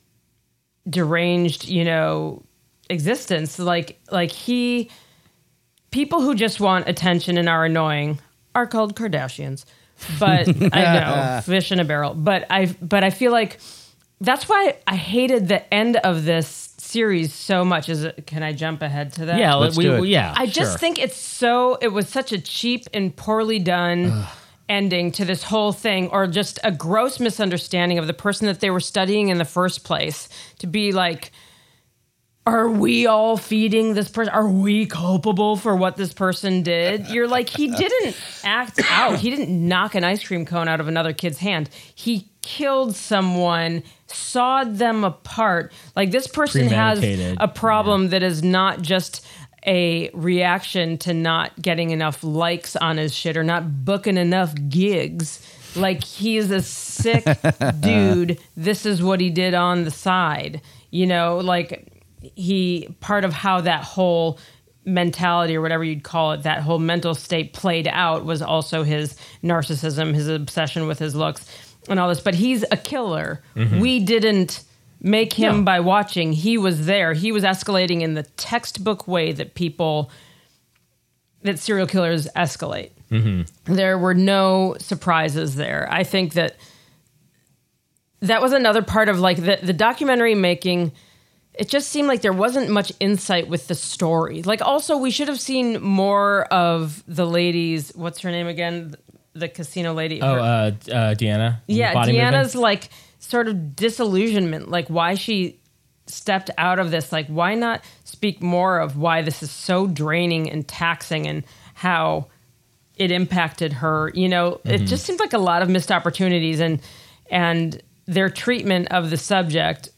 deranged, you know, existence. Like, like he, people who just want attention and are annoying are called Kardashians. But I know, fish in a barrel. But I, but I feel like that's why I hated the end of this series so much. Is it, can I jump ahead to that? yeah, Let's we, do it. we- yeah. I just sure. think it's so, it was such a cheap and poorly done ending to this whole thing, or just a gross misunderstanding of the person that they were studying in the first place. To be like, are we all feeding this person? Are we culpable for what this person did? You're like, he didn't act out. He didn't knock an ice cream cone out of another kid's hand. He killed someone, sawed them apart. Like, this person has Premeditated, a problem that is not just a reaction to not getting enough likes on his shit or not booking enough gigs. Like, he's a sick dude. This is what he did on the side. You know, like, he, part of how that whole mentality or whatever you'd call it, that whole mental state played out was also his narcissism, his obsession with his looks and all this. But he's a killer. We didn't make him No. by watching. He was there. He was escalating in the textbook way that people, that serial killers escalate. There were no surprises there. I think that that was another part of like the, the documentary making. It just seemed like there wasn't much insight with the story. Like, also, we should have seen more of the lady's, what's her name again? The casino lady. Oh, Her- uh, uh, Deanna. yeah, Body Deanna's movement? like sort of disillusionment, like why she stepped out of this. Like, why not speak more of why this is so draining and taxing and how it impacted her? You know, it just seemed like a lot of missed opportunities, and and their treatment of the subject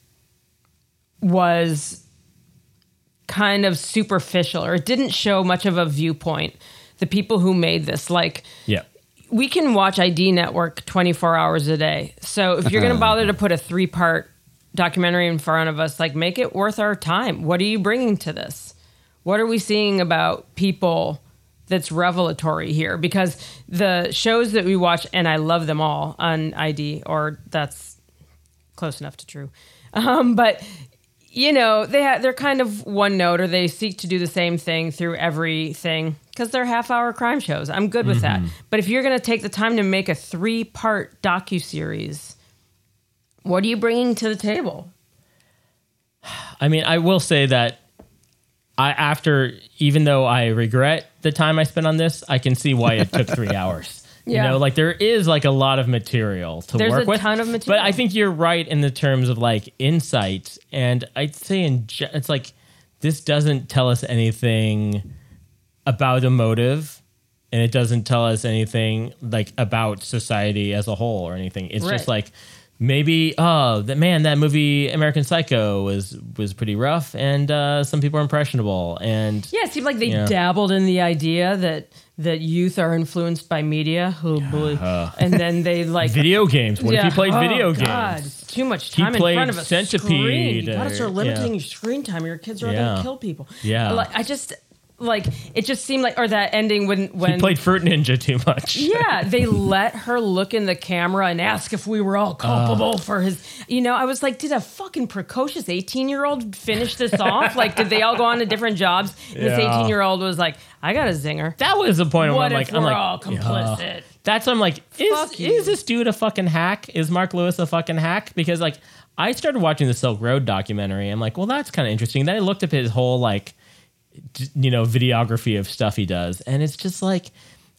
was kind of superficial, or it didn't show much of a viewpoint. The people who made this, like, Yeah. we can watch I D Network twenty-four hours a day. So if you're going to bother to put a three-part documentary in front of us, like, make it worth our time. What are you bringing to this? What are we seeing about people that's revelatory here? Because the shows that we watch, and I love them all on I D, or that's close enough to true. Um, but, you know, they ha- they're kind of one note, or they seek to do the same thing through everything because they're half-hour crime shows. I'm good with that. But if you're going to take the time to make a three-part docuseries, what are you bringing to the table? I mean, I will say that I, after, even though I regret the time I spent on this, I can see why it took three hours. Yeah. You know, like, there is like a lot of material to There's work a with. ton of material. But I think you're right in the terms of like insight. And I'd say in ge- it's like, this doesn't tell us anything about a motive, and it doesn't tell us anything like about society as a whole or anything. It's just Right. like, maybe, oh, that man, that movie American Psycho was was pretty rough, and uh, some people are impressionable, and Yeah, it seemed like they Yeah. dabbled in the idea that that youth are influenced by media. Oh, boy. And then they, like... video games. What if Yeah. he played Oh, video God. games? Too much He time in played front of a Centipede screen. You gotta or- start limiting yeah. your screen time. Your kids are Yeah. gonna kill people. Yeah. Like, I just like it just seemed like, or that ending when when he played Fruit Ninja too much. Yeah, they let her look in the camera and ask if we were all culpable uh. for his. You know, I was like, did a fucking precocious eighteen year old finish this off? Like, did they all go on to different jobs? And yeah. This eighteen year old was like, I got a zinger. That was the point. What where I'm if like, we're I'm like, all complicit? Yeah. That's what I'm like. Is is this dude a fucking hack? Is Mark Lewis a fucking hack? Because like, I started watching the Silk Road documentary. I'm like, well, that's kind of interesting. Then I looked up his whole like, you know, videography of stuff he does, and it's just like,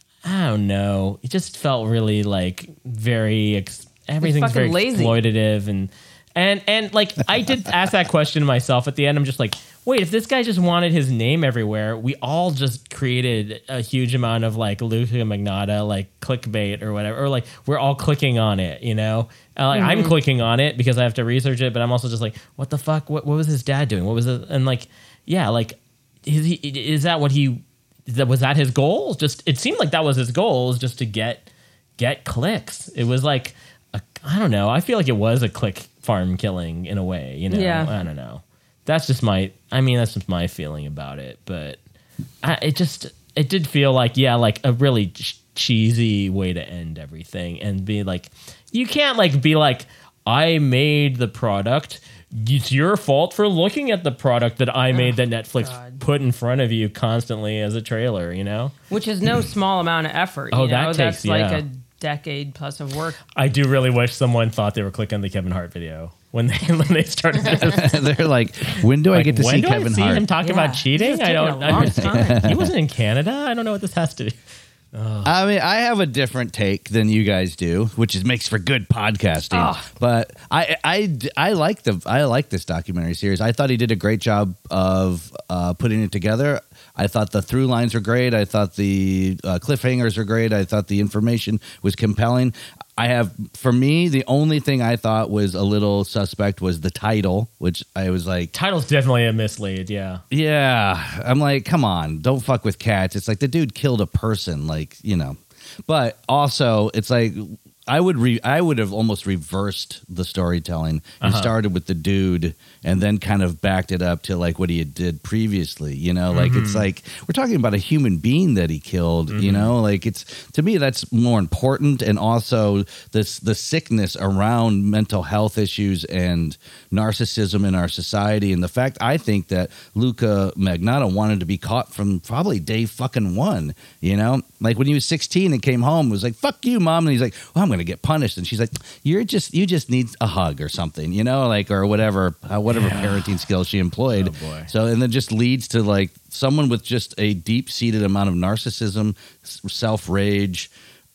I don't know. It just felt really like very ex- everything's very lazy. exploitative and and and like I did ask that question to myself at the end. I'm just like, wait, if this guy just wanted his name everywhere, we all just created a huge amount of like Luca Magnotta, like clickbait or whatever, or like we're all clicking on it, you know? And, like, mm-hmm. I'm clicking on it because I have to research it, but I'm also just like, what the fuck? What, what was his dad doing? What was it? And like, yeah, like, is, he, is that what he, is that, was that his goal? Just, it seemed like that was his goal, was just to get, get clicks. It was like, a, I don't know. I feel like it was a click farm killing in a way, you know? Yeah. I don't know. That's just my, I mean, that's just my feeling about it. But I, it just, it did feel like, yeah, like a really ch- cheesy way to end everything and be like, you can't like be like, I made the product. It's your fault for looking at the product that I made oh, that Netflix God. put in front of you constantly as a trailer, you know? Which is no small amount of effort. You oh, know? that takes, That's like yeah. a decade plus of work. I do really wish someone thought they were clicking the Kevin Hart video. When they when they started this. They're like, when do like, I get to when see do Kevin I see Hart? him talk yeah. about cheating? I don't. A long time. He wasn't in Canada. I don't know what this has to do. Oh. I mean, I have a different take than you guys do, which is makes for good podcasting. Oh. But I, I, I like the I like this documentary series. I thought he did a great job of uh, putting it together. I thought the through lines were great. I thought the uh, cliffhangers are great. I thought the information was compelling. I have, for me, the only thing I thought was a little suspect was the title, which I was like... Title's definitely a mislead, yeah. Yeah. I'm like, come on, don't fuck with cats. It's like the dude killed a person, like, you know. But also, it's like... I would re- I would have almost reversed the storytelling and uh-huh. started with the dude and then kind of backed it up to like what he had did previously, you know, like mm-hmm. it's like we're talking about a human being that he killed, mm-hmm. you know, like it's to me that's more important. And also this the sickness around mental health issues and narcissism in our society, and the fact I think that Luca Magnotta wanted to be caught from probably day fucking one, you know, like when he was sixteen and came home was like, fuck you, mom, and he's like, well, I'm going to get punished, and she's like, you're just you just need a hug or something, you know, like or whatever uh, whatever yeah. parenting skills she employed. Oh, boy. So and then just leads to like someone with just a deep seated amount of narcissism, self rage,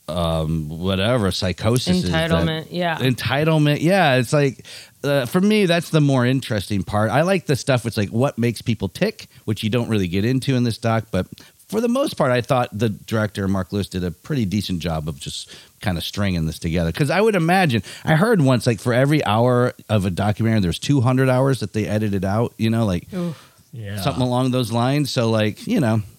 um, whatever psychosis, entitlement, that, yeah, entitlement, yeah. It's like uh, for me, that's the more interesting part. I like the stuff which like what makes people tick, which you don't really get into in this doc, but. For the most part, I thought the director, Mark Lewis, did a pretty decent job of just kind of stringing this together. Because I would imagine, I heard once, like, for every hour of a documentary, there's two hundred hours that they edited out, you know, like yeah. something along those lines. So, like, you know.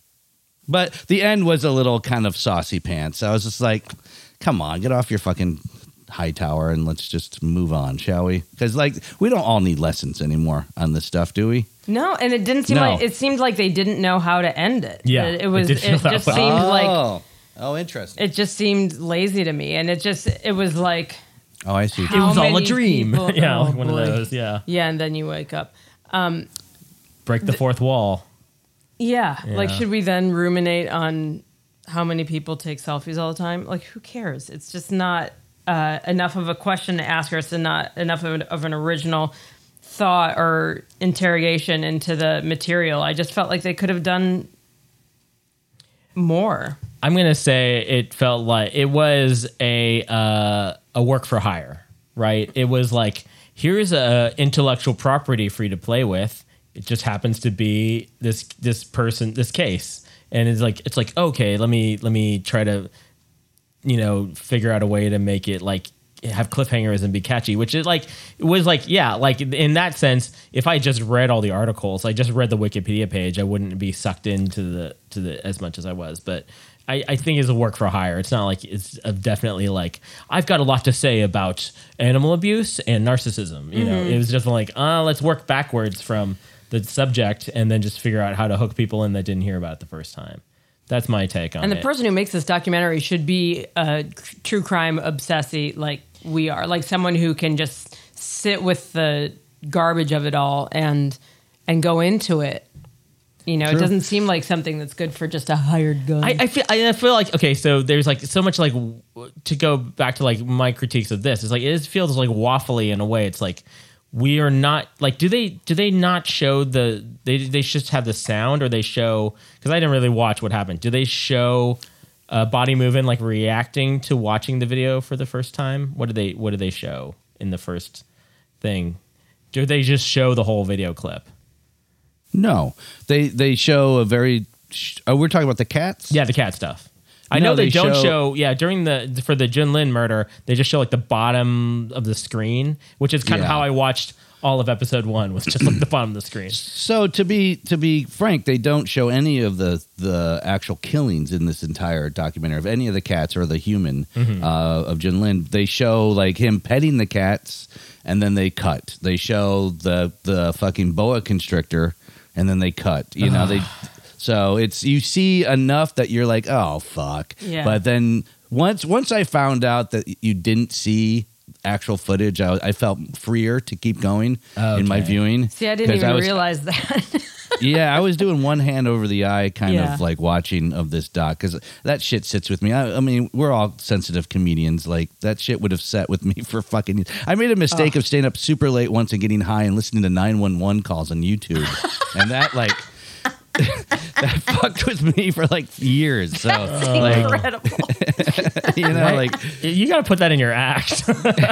But the end was a little kind of saucy pants. I was just like, come on, get off your fucking high tower and let's just move on, shall we? Because, like, we don't all need lessons anymore on this stuff, do we? No, and it didn't seem no. like it seemed like they didn't know how to end it. Yeah, it, it was. it, it just way. seemed oh. like oh, interesting. It just seemed lazy to me, and it just it was like oh, I see. It was all a dream. People, yeah, oh, like one boy. of those. Yeah, yeah, and then you wake up. Um, Break the fourth wall. Yeah. yeah, like should we then ruminate on how many people take selfies all the time? Like, who cares? It's just not uh, enough of a question to ask her. It's not enough of an, of an original thought or interrogation into the material. I just felt like they could have done more. I'm gonna say it felt like it was a uh, a work for hire, right? It was like, here's a intellectual property for you to play with. It just happens to be this this person, this case, and it's like it's like okay, let me let me try to, you know, figure out a way to make it like have cliffhangers and be catchy, which is like it was like yeah, like in that sense, if I just read all the articles, I just read the Wikipedia page, I wouldn't be sucked into the to the as much as I was, but. I, I think it's a work for hire. It's not like it's definitely like I've got a lot to say about animal abuse and narcissism. You know, mm-hmm. It was just like, uh, let's work backwards from the subject and then just figure out how to hook people in that didn't hear about it the first time. That's my take on it. And the person who makes this documentary should be a true crime obsessee like we are, like someone who can just sit with the garbage of it all and and go into it. You know, True. It doesn't seem like something that's good for just a hired gun. I, I feel I feel like okay, so there's like so much like to go back to like my critiques of this. It's like it feels like waffly in a way. It's like we are not like do they do they not show the they they just have the sound or they show because I didn't really watch what happened. Do they show uh, body movement like reacting to watching the video for the first time? What do they what do they show in the first thing? Do they just show the whole video clip? No, they they show a very. Oh, we're talking about the cats. Yeah, the cat stuff. I No, know they, they don't show, show- Yeah, during the for the Junlin murder, they just show like the bottom of the screen, which is kind of Yeah. how I watched all of episode one. Was just like the bottom of the screen. So to be to be frank, they don't show any of the the actual killings in this entire documentary of any of the cats or the human Mhm. uh, of Junlin. They show like him petting the cats, and then they cut. They show the the fucking boa constrictor, and then they cut. You know they. So it's you see enough that you're like, oh fuck. Yeah. But then once once I found out that you didn't see actual footage, I, I felt freer to keep going in my Okay. viewing. See, I didn't 'Cause even I was- realize that. yeah, I was doing one hand over the eye kind Yeah. of like watching of this doc because that shit sits with me. I, I mean, we're all sensitive comedians. Like that shit would have sat with me for fucking years. I made a mistake of staying up super late once and getting high and listening to nine one one calls on YouTube. And that like that fucked with me for like years. So like Incredible. you know, like You got to put that in your act.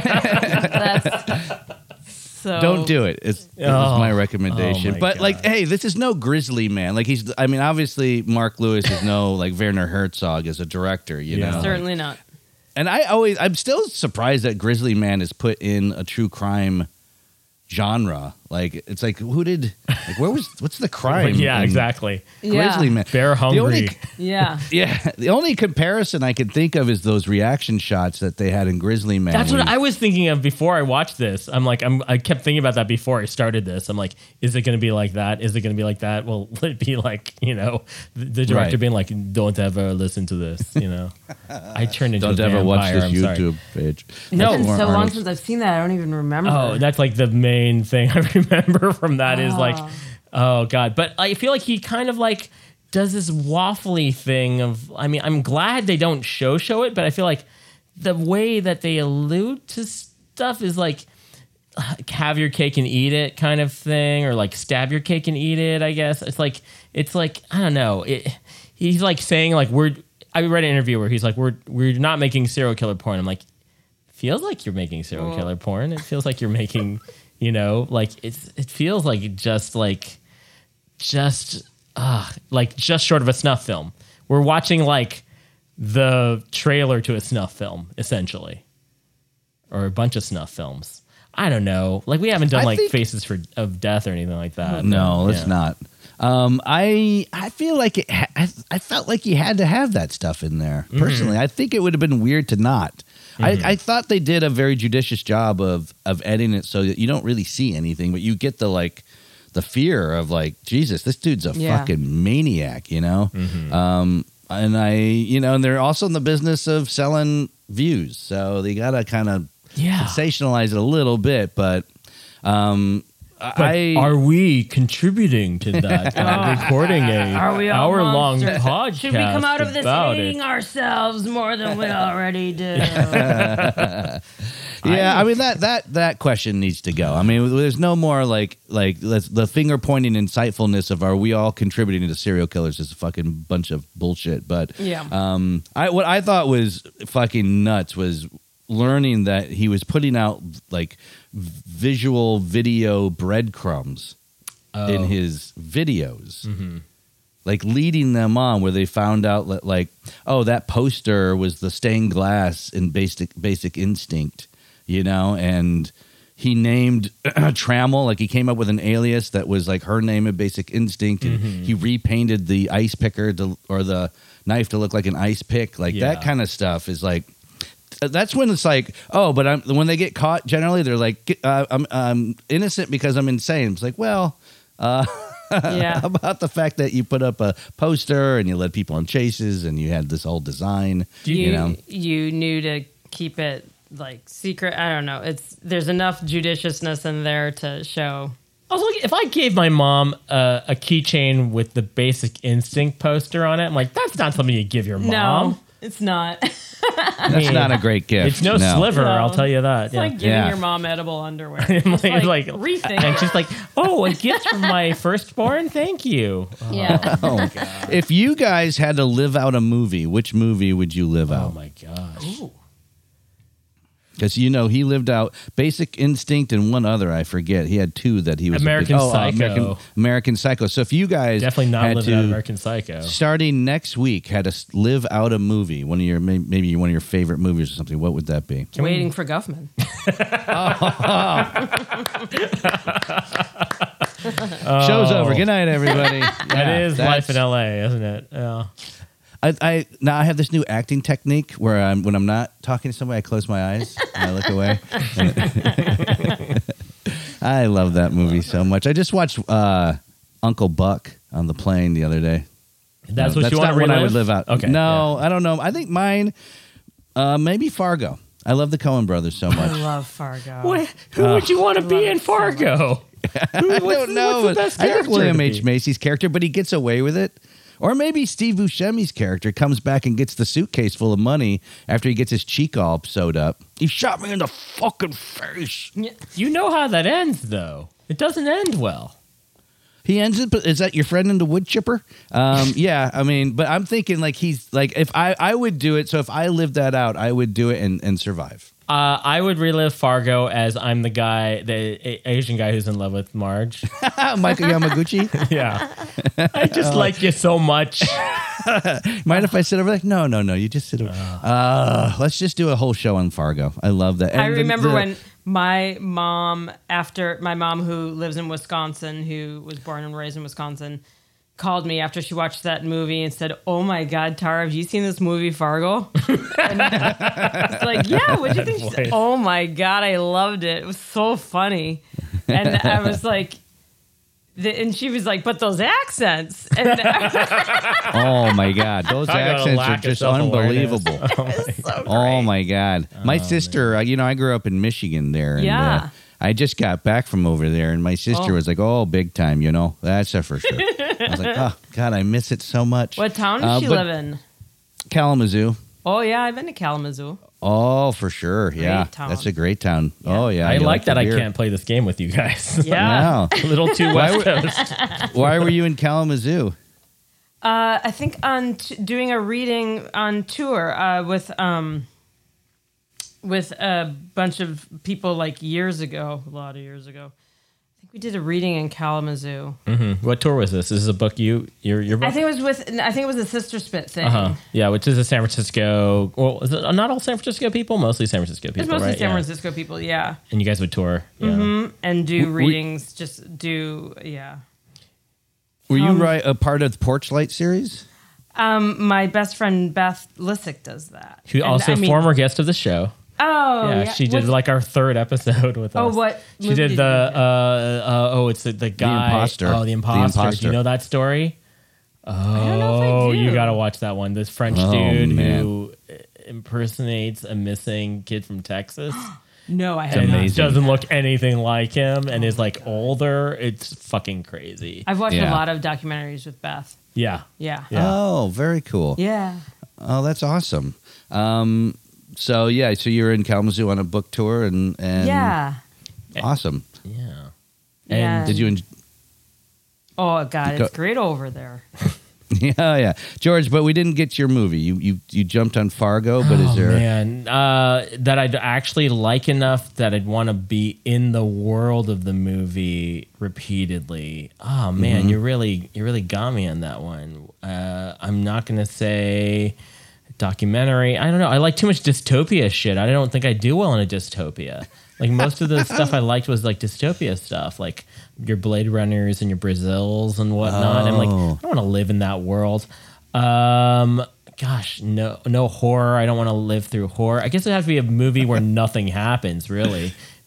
That's so. don't do it. It's, it's Oh. my recommendation. Oh my but like, God. hey, this is no Grizzly Man. Like he's. I mean, obviously, Mark Lewis is no like Werner Herzog as a director. You Yeah. know, Certainly not. and I always. I'm still surprised that Grizzly Man is put in a true crime genre. Like it's like who did? Like where was? What's the crime? yeah, in exactly. Grizzly Yeah. Man. Bear The only- hungry. Yeah. Yeah, the only comparison I can think of is those reaction shots that they had in Grizzly Man. That's when what he- I was thinking of before I watched this. I'm like, I'm, I kept thinking about that before I started this. I'm like, is it going to be like that? Is it going to be like that? Will it be like, you know, the, the director Right. being like, don't ever listen to this, you know? I turned into Don't a ever watch vampire, this I'm sorry. YouTube page. No. It's been More so long Arnold. since I've seen that. I don't even remember. Oh, that's like the main thing I remember from that is like, oh God. But I feel like he kind of like does this waffly thing of, I mean, I'm glad they don't show show it, but I feel like the way that they allude to stuff is like have your cake and eat it kind of thing, or like stab your cake and eat it, I guess. It's like, it's like, I don't know. It, he's like saying like, we're, I read an interview where he's like, we're, we're not making serial killer porn. I'm like, feels like you're making serial killer porn. It feels like you're making, you know, like it's, it feels like just like, just, uh, like just short of a snuff film. We're watching like the trailer to a snuff film, essentially, or a bunch of snuff films. I don't know. Like we haven't done I like think- Faces for of Death or anything like that. No, but, it's yeah. not. Um, I I feel like it. Ha- I, I felt like you had to have that stuff in there. Mm-hmm. Personally, I think it would have been weird to not. I, I thought they did a very judicious job of of editing it so that you don't really see anything, but you get the like the fear of like Jesus, this dude's a Yeah. fucking maniac, you know. Mm-hmm. Um, and I, you know, and they're also in the business of selling views, so they gotta kind of Yeah. sensationalize it a little bit, but. Um, But I are we contributing to that? Uh, recording a Are we all hour long monsters? podcast? Should we come out of this about hating it? ourselves more than we already do? Yeah, I, mean that that that question needs to go. I mean, there's no more like like let's, the finger pointing insightfulness of are we all contributing to serial killers is a fucking bunch of bullshit. But Yeah. um, I what I thought was fucking nuts was learning that he was putting out like visual video breadcrumbs in his videos. Mm-hmm. Like leading them on where they found out that like, oh, that poster was the stained glass in basic basic instinct, you know, and he named Trammell, like he came up with an alias that was like her name in Basic Instinct, and Mm-hmm. he repainted the ice picker to, or the knife to look like an ice pick. Like Yeah. that kind of stuff is like, that's when it's like, oh, but I'm, when they get caught, generally they're like, uh, I'm, I'm innocent because I'm insane. It's like, well, Uh, Yeah. How about the fact that you put up a poster and you led people on chases and you had this whole design? You, You know, you knew to keep it like secret. I don't know. It's there's enough judiciousness in there to show. I was looking, if I gave my mom uh, a keychain with the Basic Instinct poster on it, I'm like, that's not something you give your mom. No, it's not. that's not a great gift. It's no, sliver, No. I'll tell you that. It's yeah. like giving Yeah. your mom edible underwear. Like, It's like, like- rethink. and she's like, oh, a gift from my firstborn? Thank you. yeah. Oh, if you guys had to live out a movie, which movie would you live Oh, out? my gosh. Because, you know, he lived out Basic Instinct and one other, I forget. He had two that he was... a American big- oh, uh, Psycho. American, American Psycho. So if you guys Definitely not had living to, out American Psycho. starting next week, had to s- live out a movie, one of your may- maybe one of your favorite movies or something, what would that be? Waiting for Guffman. Show's over. Good night, everybody. That Yeah, is that's- life in L A, isn't it? Yeah. I, I now I have this new acting technique where I'm when I'm not talking to somebody, I close my eyes and I look away. I love that movie so much. I just watched uh, Uncle Buck on the plane the other day. That's No, what you want not to what I relive? would live out. Okay. No, I don't know. I think mine, uh, maybe Fargo. I love the Coen brothers so much. I love Fargo. Wait, who would you want to be in Fargo? I don't know. what's the best I like character William to H. be? Macy's character, but he gets away with it. Or maybe Steve Buscemi's character comes back and gets the suitcase full of money after he gets his cheek all sewed up. He shot me in the fucking face. You know how that ends, though. It doesn't end well. He ends up. Is that your friend in the wood chipper? Um, yeah, I mean, but I'm thinking like he's like if I I would do it. So if I lived that out, I would do it and, and survive. Uh, I would relive Fargo as I'm the guy, the a- Asian guy who's in love with Marge. Michael Yamaguchi. Yeah. I just like you so much. Mind if I sit over there? No, no, no. You just sit over. Uh, let's just do a whole show on Fargo. I love that. And I the- remember the- when my mom, after my mom who lives in Wisconsin, who was born and raised in Wisconsin, called me after she watched that movie and said, "Oh my God, Tara, have you seen this movie Fargo?" And it's like, "Yeah, what'd you think?" She said, "Oh my God, I loved it. It was so funny." And I was like, the, and she was like, "But those accents." And Oh my God, those I got a accents are lack of just self-awareness. unbelievable. Oh my God, my sister. Uh, you know, I grew up in Michigan there. And, Yeah. uh, I just got back from over there, and my sister Oh. was like, "Oh, big time, you know, that's a for sure." I was like, "Oh God, I miss it so much." what town does Uh, she but live in? Kalamazoo. Oh yeah, I've been to Kalamazoo. Oh, for sure. Yeah, town. that's a great town. Oh yeah, I you like the that I beer. can't play this game with you guys. Yeah. Wow. A little too West Coast. Why were you in Kalamazoo? Uh, I think on t- doing a reading on tour uh, with um, with a bunch of people like years ago, a lot of years ago. I think we did a reading in Kalamazoo. Mhm. What tour was this? This is a book you, your, your book? I think it was with. I think it was a Sister Spit thing. Uh-huh. Yeah, which is a San Francisco. Well, is it not all San Francisco people? Mostly San Francisco people, It's mostly right? San Yeah. Francisco people, yeah, And you guys would tour. Yeah. and do We- we- readings. Just do, yeah. Were you Um, right a part of the Porch Light series? Um, my best friend Beth Lissick does that. Who And, also I mean- former guest of the show. Oh, yeah, yeah. she did What's- like our third episode with Oh, us. what She movie did did the you uh, uh oh, it's the, the guy. Imposter. Oh, the The imposter. Imposter. Do you know that story? I don't know if I Oh, do. you gotta watch that one. This French Oh, dude man. who impersonates a missing kid from Texas. No, I have And not. amazing. doesn't look anything like him and is like older. It's fucking crazy. I've watched Yeah. a lot of documentaries with Beth. Yeah. Yeah. Yeah. Oh, very cool. Yeah. Oh, that's awesome. Um, so yeah, so you're in Kalamazoo on a book tour, and and Yeah. awesome. Yeah. Yeah. Did you? En- Oh God, Go- it's great over there. yeah, yeah, George. But we didn't get your movie. You you you jumped on Fargo, but is Oh, there? man, uh, that I'd actually like enough that I'd want to be in the world of the movie repeatedly. Oh man, Mm-hmm. you really you really got me on that one. Uh, I'm not gonna say documentary. I don't know. I like too much dystopia shit. I don't think I do well in a dystopia. Like most of the stuff I liked was like dystopia stuff, like your Blade Runners and your Brazils and whatnot. I'm like, I Oh. don't want to live in that world. Um, gosh, no, no horror. I don't want to live through horror. I guess it has to be a movie where nothing happens. Really, it's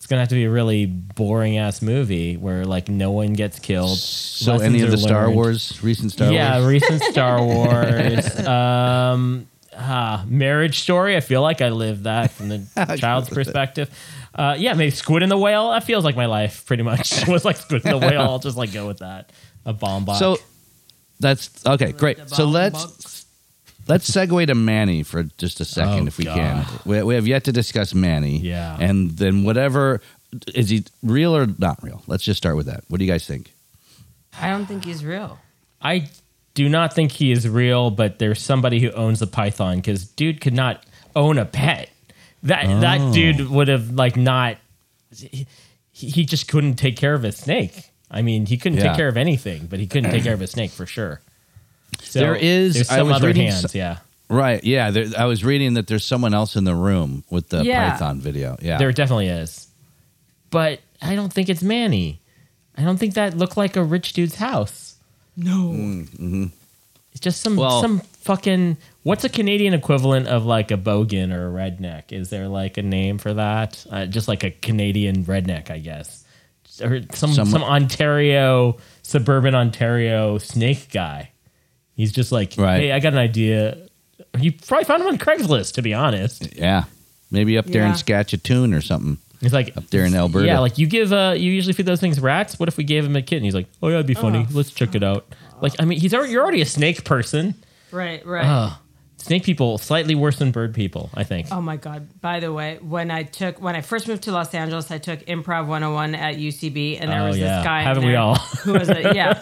gonna have to be a really boring ass movie where like no one gets killed. So Lessons any of are the Star learned. Wars, recent Star yeah, Wars? recent Star Wars. Um, ah, Marriage Story. I feel like I lived that from the child's perspective. Uh, yeah, maybe Squid and the Whale. That feels like my life pretty much. was like Squid and the Whale. I'll just like go with that. A bomb box. So that's okay, great. So let's let's segue to Manny for just a second, Oh, if we God. can. We, we have yet to discuss Manny. Yeah. And then whatever, is he real or not real? Let's just start with that. What do you guys think? I don't think he's real. I do not think he is real, but there's somebody who owns a python because dude could not own a pet. That Oh. that dude would have like not. He, he just couldn't take care of a snake. I mean, he couldn't Yeah. take care of anything, but he couldn't take care of a snake for sure. So There is- there's I some was other reading hands, so- yeah. Right. Yeah. There, I was reading that there's someone else in the room with the Yeah. Python video. Yeah. There definitely is, but I don't think it's Manny. I don't think that looked like a rich dude's house. No. Mm-hmm. It's just some Well- some fucking. What's a Canadian equivalent of like a bogan or a redneck? Is there like a name for that? Uh, just like a Canadian redneck, I guess, or some Some- some Ontario suburban Ontario snake guy. He's just like, Right. hey, I got an idea. You probably found him on Craigslist, to be honest. Yeah. Maybe up there in Yeah. Saskatchewan or something. He's like Up there in Alberta. Yeah, like you give uh you usually feed those things rats. What if we gave him a kitten? He's like, oh yeah, it'd be funny. Let's check it out. Like, I mean, he's already, you're already a snake person. Right, right. Oh, snake people slightly worse than bird people, I think. Oh my God. By the way, when I took when I first moved to Los Angeles, I took Improv one oh one at U C B, and there Oh, was yeah. this guy. in Haven't we there all? Who was a yeah.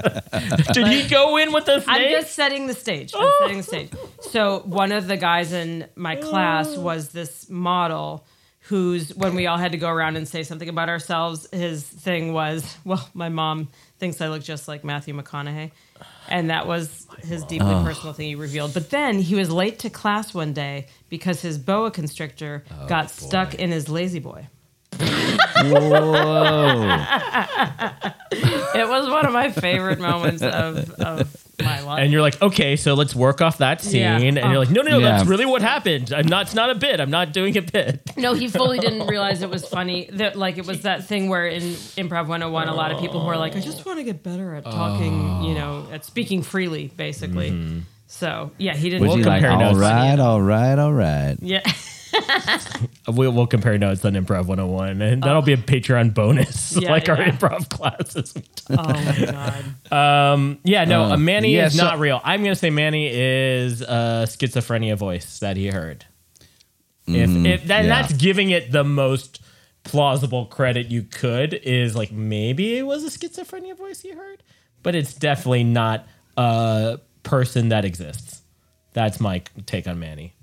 Did he go in with the snake? I'm just setting the stage. I'm setting the stage. So one of the guys in my class was this model who's, when we all had to go around and say something about ourselves, his thing was, well, my mom thinks I look just like Matthew McConaughey. And that was his deeply personal thing he revealed. But then he was late to class one day because his boa constrictor got stuck in his lazy boy. Whoa. It was one of my favorite moments of, of my life. and you're like, okay, so let's work off that scene. Yeah. And you're like, no, no, no, Yeah. that's really what happened. I'm not. It's not a bit. I'm not doing a bit. No, he fully didn't realize it was funny. That like it was that thing where in Improv one oh one, a lot of people who are like, I just want to get better at talking, you know, at speaking freely, basically. So yeah, he didn't. Was he We'll like, compare all notes. right, all right, all right. Yeah. We'll, we'll compare notes on Improv one oh one, and that'll be a Patreon bonus, Yeah, like our yeah. improv classes. Oh my God. Yeah, no, Uh, uh, Manny yeah, is so- not real. I'm going to say Manny is a schizophrenia voice that he heard. If, if that, yeah. that's giving it the most plausible credit you could, is like maybe it was a schizophrenia voice he heard, but it's definitely not a person that exists. That's my take on Manny.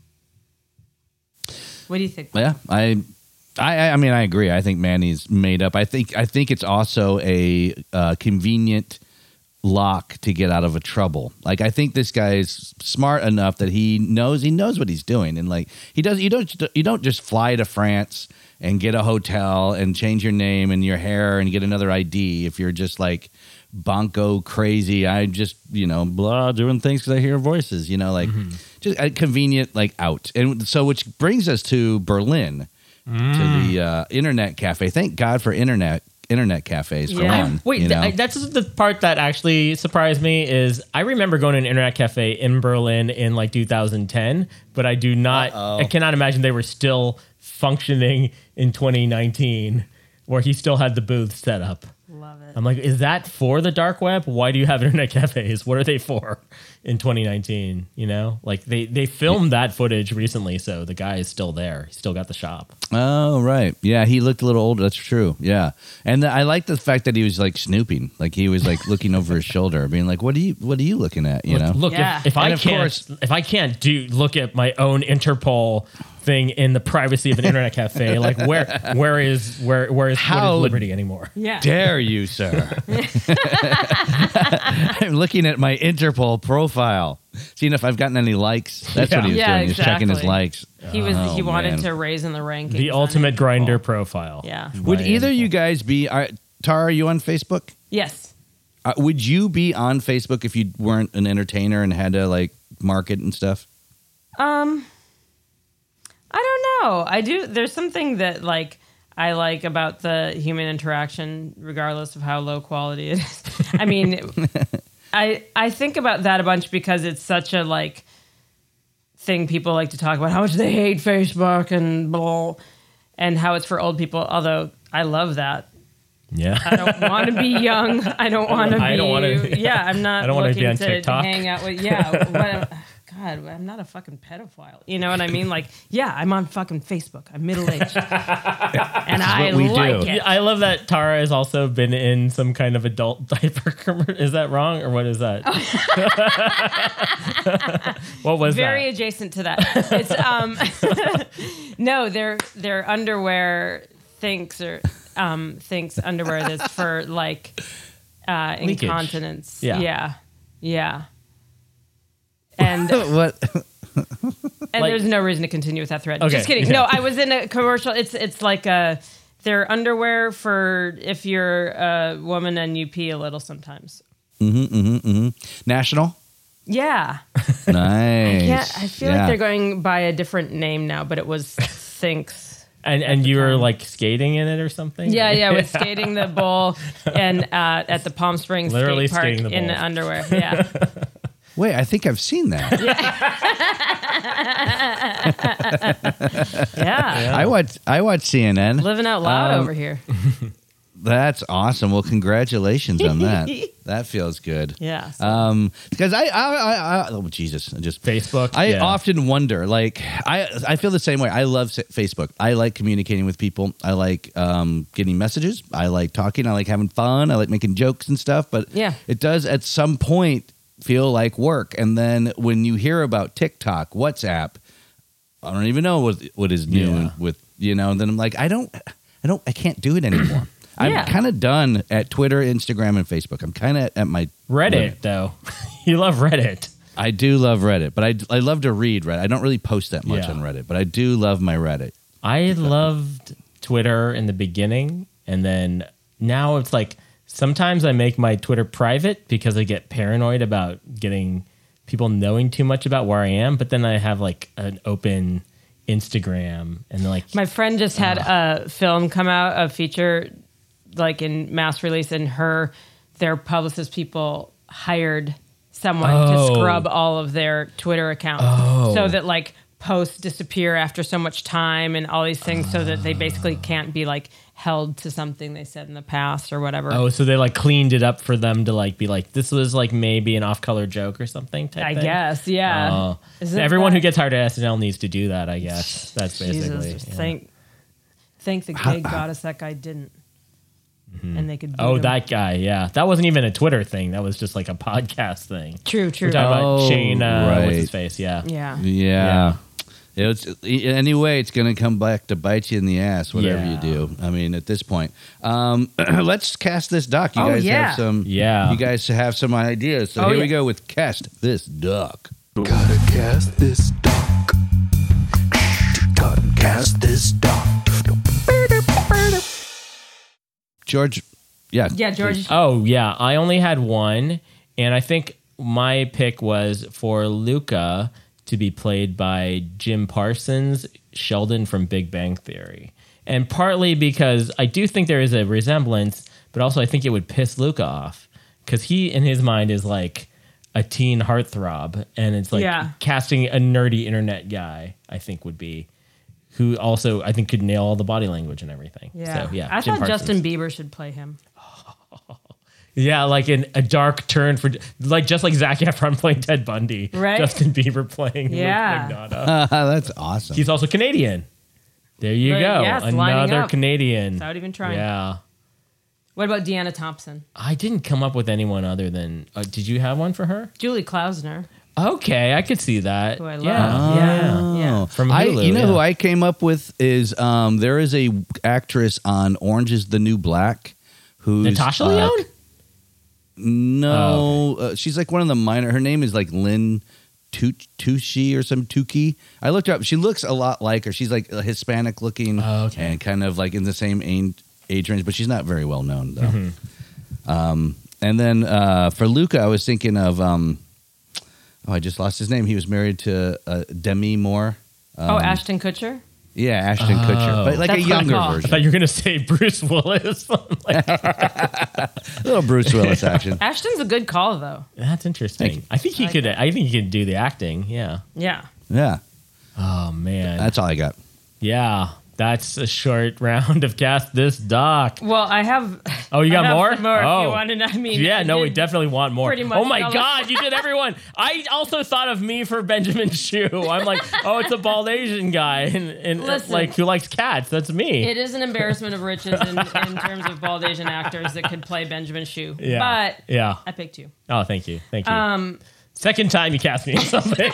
What do you think? Yeah, I, I, I mean, I agree. I think Manny's made up. I think, I think it's also a uh, convenient lock to get out of a trouble. Like, I think this guy is smart enough that he knows he knows what he's doing, and like he does. You don't you don't just fly to France and get a hotel and change your name and your hair and get another I D if you're just like bonko crazy. I just, you know, blah, doing things because I hear voices, you know, like just a convenient, like out. And so, which brings us to Berlin, to the uh, internet cafe. Thank God for internet internet cafes for Yeah. one. Wait, you know? th- that's the part that actually surprised me is I remember going to an internet cafe in Berlin in like two thousand ten, but I do not, Uh-oh. I cannot imagine they were still functioning in twenty nineteen where he still had the booth set up. Love it. I'm like, is that for the dark web? Why do you have internet cafes? What are they for in twenty nineteen? You know, like they, they filmed that footage recently, so the guy is still there. He's still got the shop. Oh, right. Yeah, he looked a little older. That's true. Yeah. And I like the fact that he was like snooping. Like he was like looking over his shoulder, being like, what are you what are you looking at? You know? Look, Yeah. if, if I And of can't, course- if I can't do look at my own Interpol thing in the privacy of an internet cafe, like where, where is where, where is How what is liberty anymore? Yeah. Dare you, sir? I'm looking at my Interpol profile, seeing if I've gotten any likes. That's what he was Yeah, doing. He was checking his exactly. likes. He was Oh, he wanted man. to raise in the rankings. The on ultimate Interpol. grinder profile. Yeah. Would My either Interpol. you guys be? Are, Tara, are you on Facebook? Yes. Uh, would you be on Facebook if you weren't an entertainer and had to like market and stuff? Um, I don't know. I do. There's something that like I like about the human interaction, regardless of how low quality it is. I mean, I I think about that a bunch because it's such a like thing people like to talk about, how much they hate Facebook and blah, and how it's for old people. Although I love that. Yeah. I don't want to be young. I don't want to be. I don't want to. Yeah, I'm not I don't want to looking be on to TikTok. hang out with. Yeah. What, God, I'm not a fucking pedophile. You know what I mean? Like, yeah, I'm on fucking Facebook. I'm middle aged, and I we like do. it. I love that Tara has also been in some kind of adult diaper commercial. Is that wrong or what is that? What was Very that? adjacent to that. It's um, no, their their underwear thinks or um thinks underwear that's for like uh, Leakage. incontinence. Yeah. yeah, yeah. And What? and Like- there's no reason to continue with that thread. Okay, Just kidding. yeah. No, I was in a commercial. It's it's like a their underwear for if you're a woman and you pee a little sometimes. Mm-hmm, mm-hmm, mm-hmm. National? Yeah. Nice. Yeah, I feel Yeah. like they're going by a different name now, but it was Thinks. And and you were like skating in it or something? Yeah, yeah, with skating the bowl and uh, at the Palm Springs Literally skate park skating the in bowl. the underwear. Yeah. Wait, I think I've seen that. Yeah. I watch I watch C N N. Living out loud Um, over here. That's awesome. Well, congratulations on that. That feels good. Yeah. so- Um, because I, I, I, I, oh Jesus, I just Facebook. I yeah. often wonder, like, I, I feel the same way. I love sa- Facebook. I like communicating with people. I like um, getting messages. I like talking. I like having fun. I like making jokes and stuff. But Yeah. it does at some point feel like work. And then when you hear about TikTok, WhatsApp, I don't even know what what is new Yeah. with, you know. And then I'm like, I don't, I don't, I can't do it anymore. I'm Yeah. kind of done at Twitter, Instagram, and Facebook. I'm kind of at my Reddit, limit. though. You love Reddit. I do love Reddit, but I, I love to read Reddit. I don't really post that much Yeah. on Reddit, but I do love my Reddit. I loved Twitter in the beginning, and then now it's like sometimes I make my Twitter private because I get paranoid about getting people knowing too much about where I am. But then I have like an open Instagram, and like My friend just had a film come out, a feature like in mass release, and her, their publicist people hired someone Oh. to scrub all of their Twitter accounts Oh. so that like posts disappear after so much time and all these things so that they basically can't be like held to something they said in the past or whatever. oh, so they like cleaned it up for them to like be like this was like maybe an off-color joke or something. Type I thing? guess, yeah. Oh. Isn't Everyone that- who gets hired at S N L needs to do that, I guess. That's basically. Jesus, yeah. thank, thank the gay goddess that guy didn't. And they could. Oh, boot him. that guy, yeah. That wasn't even a Twitter thing. That was just like a podcast thing. True, true. We're talking about Oh, Shane, uh, right. what's his face, yeah. Yeah. Yeah. It's, anyway, it's going to come back to bite you in the ass, whatever Yeah. you do. I mean, at this point. Um, let's cast this doc. You Oh, guys yeah. have some Yeah. You guys have some ideas. So Oh, here we yeah. go with Cast This Doc. Gotta cast this doc. Gotta cast this doc. George, yeah. Yeah, George. Oh, yeah. I only had one, and I think my pick was for Luca to be played by Jim Parsons, Sheldon from Big Bang Theory. And partly because I do think there is a resemblance, but also I think it would piss Luca off because he, in his mind, is like a teen heartthrob, and it's like Yeah. casting a nerdy internet guy, I think would be, who also I think could nail all the body language and everything. Yeah. So, yeah I Jim thought Parsons. Justin Bieber should play him. Yeah, like in a dark turn for, like just like Zac Efron playing Ted Bundy, Right? Justin Bieber playing Yeah. Luke Magnotta. That's awesome. He's also Canadian. There you Right, go, yes, lining another up. Canadian. Without even trying. Yeah, What about Deanna Thompson? I didn't come up with anyone other than. Uh, did you have one for her? Julie Klausner. Okay, I could see that. Who I love. Yeah, Yeah. Yeah. Oh. From I, Hulu, you know yeah. who I came up with is um, there is a actress on Orange is the New Black who's Natasha uh, Lyonne. No, uh, she's like one of the minor. Her name is like Lynn Tu- Tucci or some Tukey. I looked her up. She looks a lot like her. She's like a Hispanic looking Oh, okay. and kind of like in the same age, age range, but she's not very well known though. Mm-hmm. Um, and then uh, for Luca, I was thinking of um, oh, I just lost his name. He was married to uh, Demi Moore. Um, oh, Ashton Kutcher? Yeah, Ashton Oh. Kutcher, but like That's a what I younger call it. I version. thought you were going to say Bruce Willis. Like, A little Bruce Willis action. Ashton's a good call, though. that's interesting. I think he like could. that. I think he could do the acting. Yeah. Yeah. Yeah, Oh man. that's all I got. yeah. That's a short round of Cast This Doc. Well, I have. Oh, you I got have more? some more if Oh. you want to know. I mean, Yeah, I no, we did definitely want more. pretty much Oh my all of- God, you did everyone. I also thought of me for Benjamin Shue. I'm like, oh, it's a bald Asian guy and, and Listen. like who likes cats. That's me. It is an embarrassment of riches in, in terms of bald Asian actors that could play Benjamin Shue. Yeah. But yeah. I picked you. Oh, thank you. Thank you. Um, Second time you cast me in something.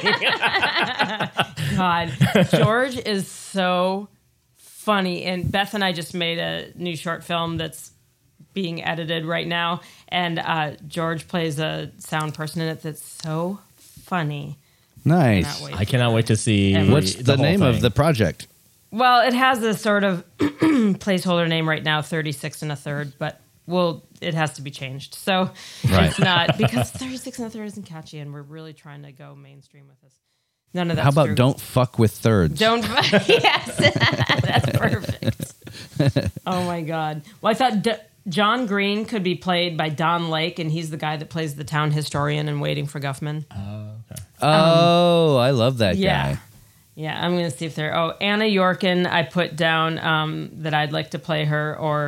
God, George is so funny. And Beth and I just made a new short film that's being edited right now. And uh, George plays a sound person in it that's so funny. Nice. Cannot wait. I cannot wait to see. What's the, whole name of thing. the project? Well, it has a sort of placeholder name right now, thirty-six and a third, but well, it has to be changed. So Right. it's not, because thirty-six and a third isn't catchy, and we're really trying to go mainstream with this. None of that's How about true. Don't Fuck with Thirds? Don't. Yes, that's perfect. Oh my God. Well, I thought D- John Green could be played by Don Lake, and he's the guy that plays the town historian in Waiting for Guffman. Oh, I love that Yeah. guy. Yeah, I'm going to see if there. Oh, Anna Yorkin, I put down um, that I'd like to play her, or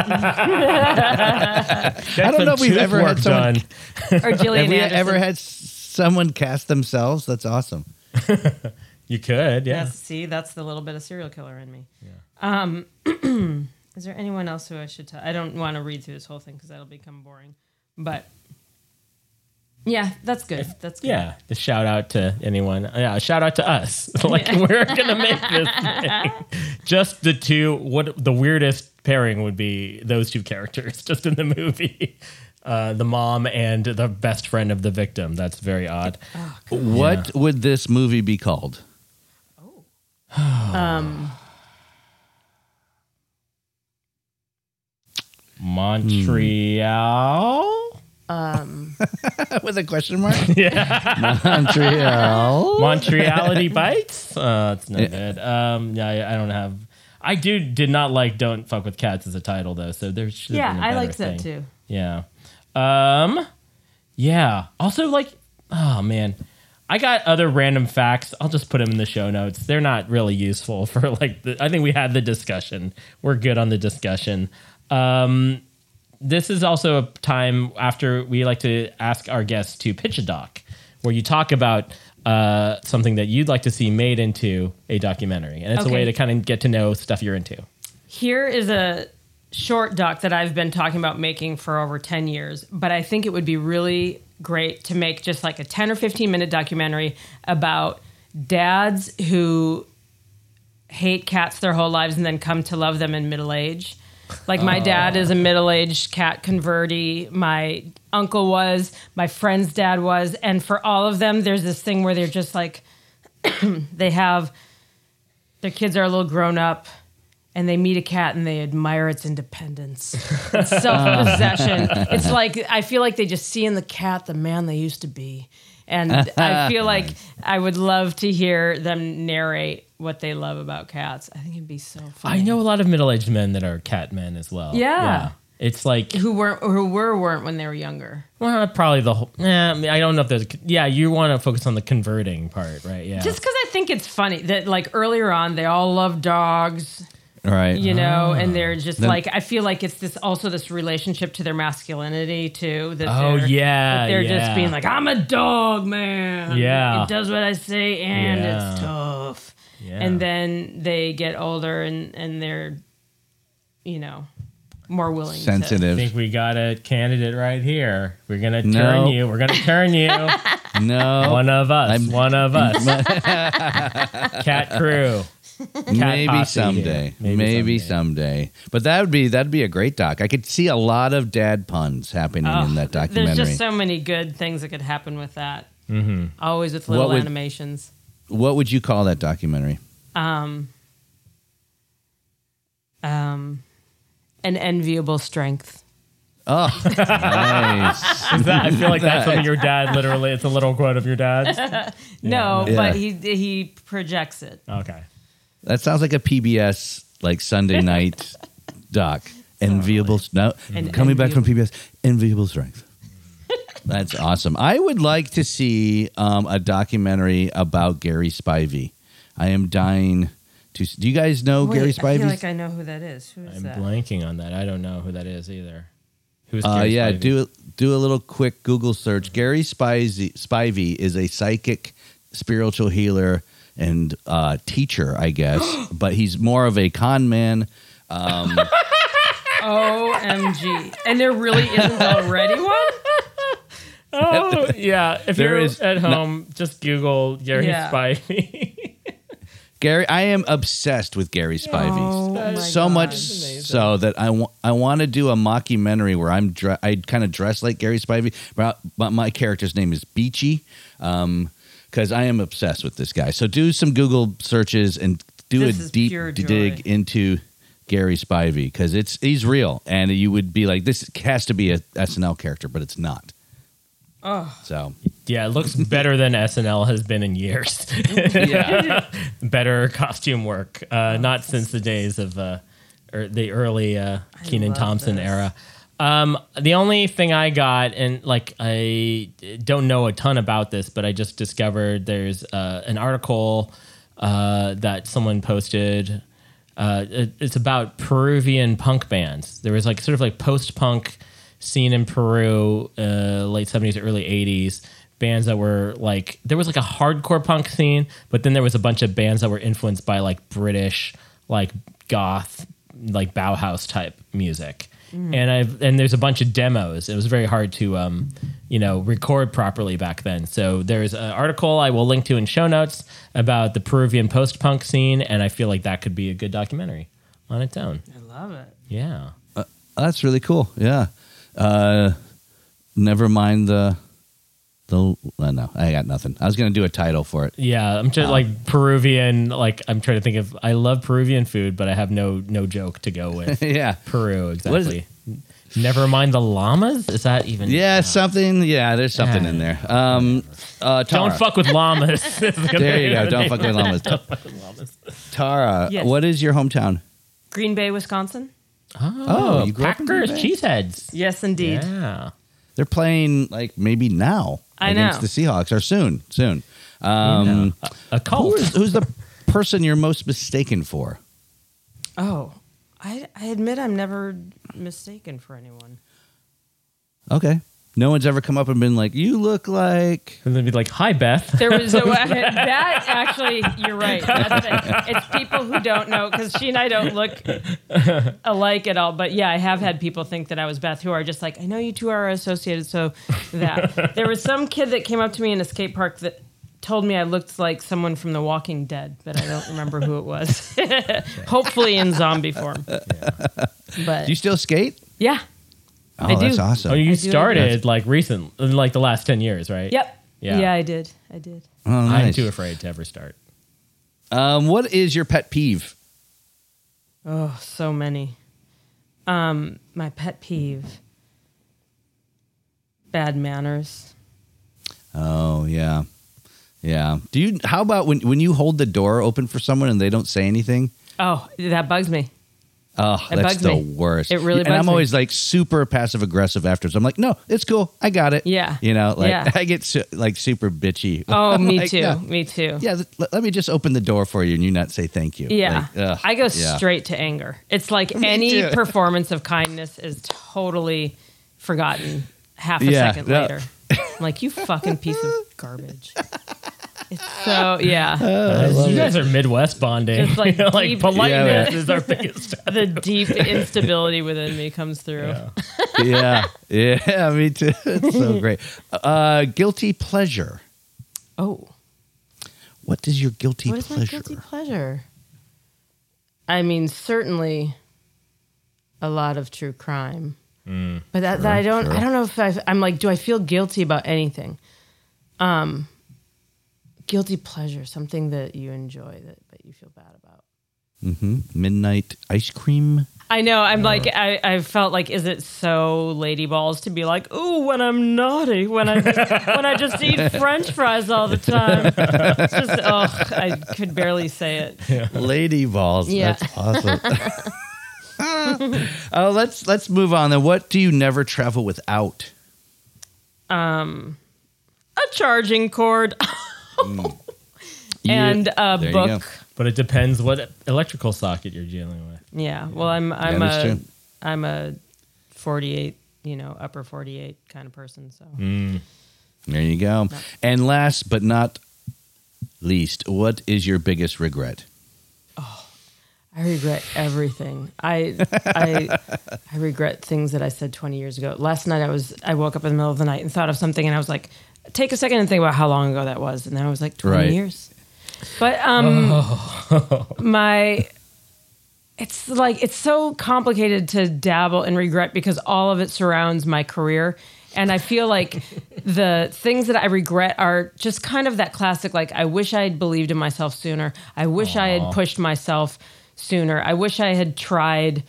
I don't know if we've ever had someone. or Gillian Have we Anderson. ever had s- someone cast themselves? That's awesome. You could, yeah. Yes, see, that's the little bit of serial killer in me. Um, is there anyone else who I should tell? I don't want to read through this whole thing because that'll become boring. But yeah, that's good. That's good. Yeah, the shout out to anyone. Yeah, shout out to us. Like we're gonna make this thing. Just the two. What the weirdest pairing would be those two characters just in the movie. Uh, the mom and the best friend of the victim. That's very odd. What would this movie be called? Um, Montreal. um, With a question mark? Yeah. Montreal. Montreality bites. Uh, it's no good. Um, yeah, I, I don't have. I do did not like "Don't Fuck with Cats" as a title though, so there should. yeah, have been a I better liked that thing. too. Yeah. Um. Yeah. Also, like, oh man, I got other random facts. I'll just put them in the show notes. They're not really useful for like. The, I think we had the discussion. We're good on the discussion. Um. This is also a time after we like to ask our guests to pitch a doc, where you talk about uh, something that you'd like to see made into a documentary, and it's a Okay. way to kind of get to know stuff you're into. Here is a short doc that I've been talking about making for over ten years, but I think it would be really great to make just like a ten or fifteen minute documentary about dads who hate cats their whole lives and then come to love them in middle age. Like my dad is a middle-aged cat convertee. My uncle was, my friend's dad was. And for all of them, there's this thing where they're just like, they have, their kids are a little grown up and they meet a cat and they admire its independence, its self-possession. It's like, I feel like they just see in the cat the man they used to be. And I feel like I would love to hear them narrate what they love about cats. I think it'd be so fun. I know a lot of middle-aged men that are cat men as well. Yeah. It's like who weren't who were weren't when they were younger. well, probably the whole. Yeah, I, mean, I don't know if there's. Yeah, you want to focus on the converting part, right? Yeah. Just because I think it's funny that like earlier on they all love dogs, Right. you know, and they're just Then- like I feel like it's this also this relationship to their masculinity too. That Oh, they're, yeah, that they're yeah. just being like I'm a dog man. Yeah. it does what I say and Yeah. it's tough. Yeah. And then they get older and and they're, you know, more willing. I Sensitive. think we got a candidate right here. We're gonna turn No. you. We're gonna turn you. No. One of us. I'm- one of us. Cat crew. Maybe posse someday. here. Maybe Maybe, someday. someday. But that would be that'd be a great doc. I could see a lot of dad puns happening Oh, in that documentary. There's just so many good things that could happen with that. Mm-hmm. Always with little What would- animations. What would you call that documentary? Um, um, an enviable strength. Oh, nice. Is that, I feel like that's something your dad literally. It's a little quote of your dad's. No, Yeah. but he he projects it. Okay. That sounds like a P B S like Sunday night doc. Enviable. No, And coming back from enviable. P B S. Enviable strength. That's awesome. I would like to see um, a documentary about Gary Spivey. I am dying to. Do you guys know Wait, Gary I Spivey? feel like I know who that is. Who is I'm that? blanking on that. I don't know who that is either. Who's Uh, Gary yeah, Spivey? do do a little quick Google search. Gary Spivey, Spivey is a psychic, spiritual healer, and uh, teacher, I guess. But he's more of a con man. Um, O M G. And there really isn't already one? Oh, yeah. If There you're is at no- home, just Google Gary Yeah. Spivey. Gary, I am obsessed with Gary Spivey. Oh, my so God. much so that I want I want to do a mockumentary where I'm dre- I kind of dress like Gary Spivey, but, but my character's name is Beachy, um, because I am obsessed with this guy. So do some Google searches and do This a is deep pure joy. dig into Gary Spivey because it's he's real, and you would be like, this has to be a S N L character, but it's not. Oh. So Yeah, it looks better than S N L has been in years. yeah, Better costume work. Uh, not since the days of uh, or the early uh, Kenan love Thompson this. era. Um, the only thing I got, and like I don't know a ton about this, but I just discovered there's uh, an article uh, that someone posted. Uh, it- it's about Peruvian punk bands. There was like sort of like post-punk scene in Peru, uh, late seventies, early eighties. Bands that were like, there was like a hardcore punk scene, but then there was a bunch of bands that were influenced by like British, like goth, like Bauhaus type music. And I've and there's a bunch of demos. It was very hard to, um, you know, record properly back then. So there's an article I will link to in show notes about the Peruvian post-punk scene, and I feel like that could be a good documentary on its own. I love it. Yeah. that's really cool. Yeah, uh, never mind the the. Uh, no, I got nothing. I was gonna do a title for it. Yeah, I'm just like Peruvian. Like I'm trying to think of. I love Peruvian food, but I have no no joke to go with. Yeah. Peru What is exactly. Never mind the llamas. Is that even? Yeah, something. Yeah, there's something Yeah. in there. Um, uh, Tara. Don't fuck with llamas. There you go. Don't fuck with llamas. Tara, Yes. what is your hometown? Green Bay, Wisconsin? Oh, Oh, you grew up in Packers, Green Bay? cheeseheads. Yes, indeed. Yeah. They're playing like maybe now I against know. the Seahawks or soon, soon. Um, A cult. who is, who's the person you're most mistaken for? Oh, I, I admit I'm never mistaken for anyone. Okay, no one's ever come up and been like, "You look like." And they'd be like, "Hi, Beth." There was a, that actually, you're right. That's it. It's people who don't know because she and I don't look alike at all. But yeah, I have had people think that I was Beth who are just like, I know you two are associated. So that there was some kid that came up to me in a skate park that told me I looked like someone from The Walking Dead, but I don't remember who it was. Hopefully in zombie form. But Do you still skate? yeah. Oh, I do. that's awesome. Oh, you do. started like recent, in like the last ten years, right? Yep. Yeah. Yeah, I did. I did. Oh, I'm nice. too afraid to ever start. Um, what is your pet peeve? Oh, so many. Um, my pet peeve. Bad manners. Oh yeah, yeah. Do you? How about when when you hold the door open for someone and they don't say anything? Oh, that bugs me. Oh, It that's bugs the me. worst. It really and bugs I'm me. always like super passive aggressive afterwards. I'm like, no, it's cool. I got it. Yeah. You know, like Yeah. I get su- like super bitchy. Oh, I'm me like, too. Yeah, Me too. yeah let, let me just open the door for you and you not say thank you. Yeah. Like, ugh, I go yeah. straight to anger. It's like any too. performance of kindness is totally forgotten half a Yeah, second no. later. I'm like, you fucking piece of garbage. It's so, yeah. you guys are Midwest bonding. Just like like deep- politeness Yeah, is our biggest. The deep instability within me comes through. yeah, yeah, me too. It's so great. Uh, guilty pleasure. Oh. What is your guilty What is my pleasure? guilty pleasure? I mean, certainly a lot of true crime. but that, that I don't sure. I don't know if I, I'm like, do I feel guilty about anything? Um, guilty pleasure, something that you enjoy that but you feel bad about. hmm Midnight ice cream. I know. I'm like, I, I felt like, is it so lady balls to be like, ooh, when I'm naughty, when I just, when I just eat French fries all the time. It's just, oh, I could barely say it. Yeah. Lady balls. Yeah. That's awesome. uh, let's let's move on. Then, what do you never travel without? Um, a charging cord mm. and yeah. a there book. But it depends what electrical socket you're dealing with. Yeah. Well, I'm I'm yeah, a I'm a forty-eight, you know, upper forty-eight kind of person. So mm. there you go. No. And last but not least, what is your biggest regret? Oh, I regret everything. I I I regret things that I said twenty years ago. Last night I was I woke up in the middle of the night and thought of something, and I was like, take a second and think about how long ago that was, and then I was like, twenty right. years. But um, oh. my, it's like, it's so complicated to dabble in regret because all of it surrounds my career. And I feel like the things that I regret are just kind of that classic, like, I wish I had believed in myself sooner. I wish Aww. I had pushed myself sooner. I wish I had tried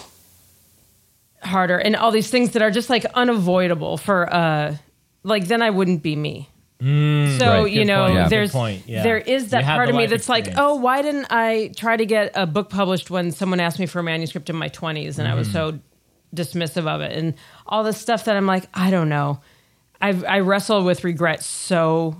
harder, and all these things that are just like unavoidable for, uh, like, then I wouldn't be me. Mm, so right. you know, yeah. there's yeah. there is that part of me that's experience. like, oh, why didn't I try to get a book published when someone asked me for a manuscript in my twenties, and mm. I was so dismissive of it, and all this stuff that I'm like, I don't know. I I wrestle with regret so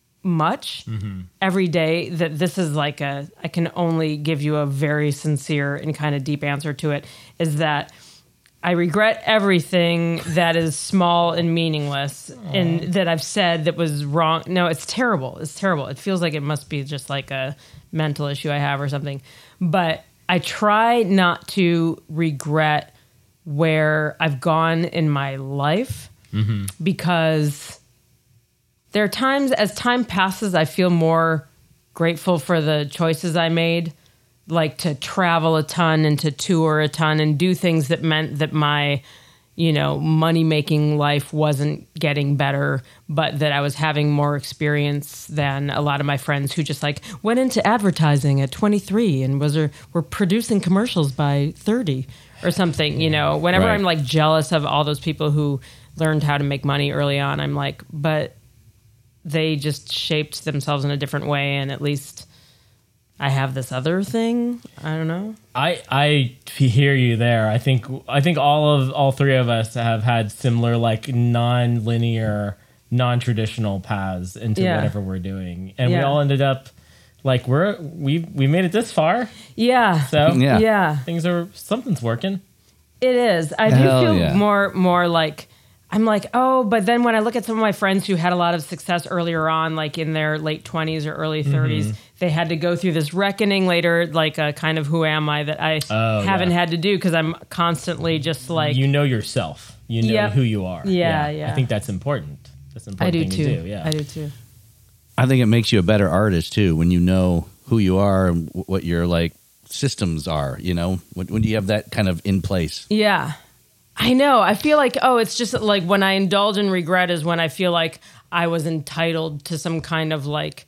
much mm-hmm. every day that this is like a. I can only give you a very sincere and kind of deep answer to it. Is that I regret everything that is small and meaningless Aww. and that I've said that was wrong. No, it's terrible. It's terrible. It feels like it must be just like a mental issue I have or something. But I try not to regret where I've gone in my life mm-hmm. because there are times, as time passes, I feel more grateful for the choices I made. Like to travel a ton and to tour a ton and do things that meant that my, you know, money-making life wasn't getting better, but that I was having more experience than a lot of my friends who just like went into advertising at twenty-three and was or, were producing commercials by thirty or something, you know. Whenever right. I'm like jealous of all those people who learned how to make money early on, I'm like, but they just shaped themselves in a different way, and at least I have this other thing. I don't know. I I hear you there. I think I think all of all three of us have had similar like non-linear, non-traditional paths into yeah. whatever we're doing, and yeah. we all ended up like we're we we made it this far. Yeah. So yeah, yeah. things are something's working. It is. I do Hell feel yeah. more more like. I'm like, oh, but then when I look at some of my friends who had a lot of success earlier on, like in their late twenties or early thirties, mm-hmm. they had to go through this reckoning later, like a kind of who am I that I oh, haven't yeah. had to do because I'm constantly just like... You know yourself. You know yep. who you are. Yeah, yeah, yeah. I think that's important. That's an important I do thing too. to do. Yeah. I do too. I think it makes you a better artist too when you know who you are and what your like systems are, you know, when, when you have that kind of in place. Yeah. I know. I feel like, oh, it's just like when I indulge in regret is when I feel like I was entitled to some kind of like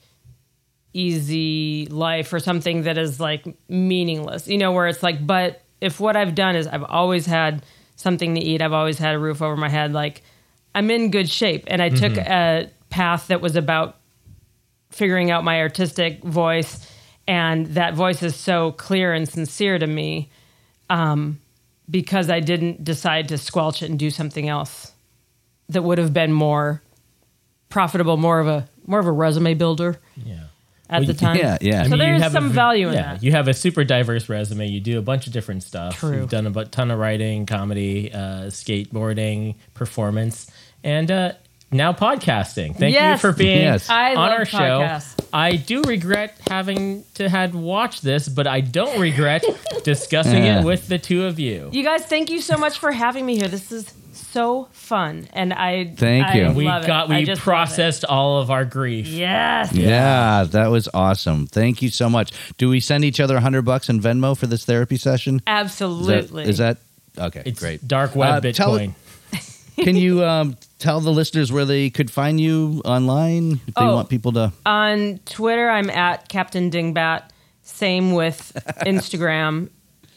easy life or something that is like meaningless, you know, where it's like, but if what I've done is I've always had something to eat, I've always had a roof over my head, like I'm in good shape. And I mm-hmm. took a path that was about figuring out my artistic voice. And that voice is so clear and sincere to me. Um, because I didn't decide to squelch it and do something else that would have been more profitable, more of a more of a resume builder. Yeah. At well, the time. Yeah, yeah. So I mean, there's some a, value in yeah, that. You have a super diverse resume. You do a bunch of different stuff. True. You've done a ton of writing, comedy, uh, skateboarding, performance, and uh, now podcasting. Thank yes. you for being yes. on I love our podcasts. show. I do regret having to had watched this, but I don't regret discussing yeah. it with the two of you. You guys, thank you so much for having me here. This is so fun, and I thank I you. We love got it. we processed all of our grief. Yes. Yeah. yeah, that was awesome. Thank you so much. Do we send each other a hundred bucks in Venmo for this therapy session? Absolutely. Is that, is that okay? It's great. Dark web uh, Bitcoin. Tell, can you um, tell the listeners where they could find you online if they oh, want people to? On Twitter, I'm at Captain Dingbat. Same with Instagram.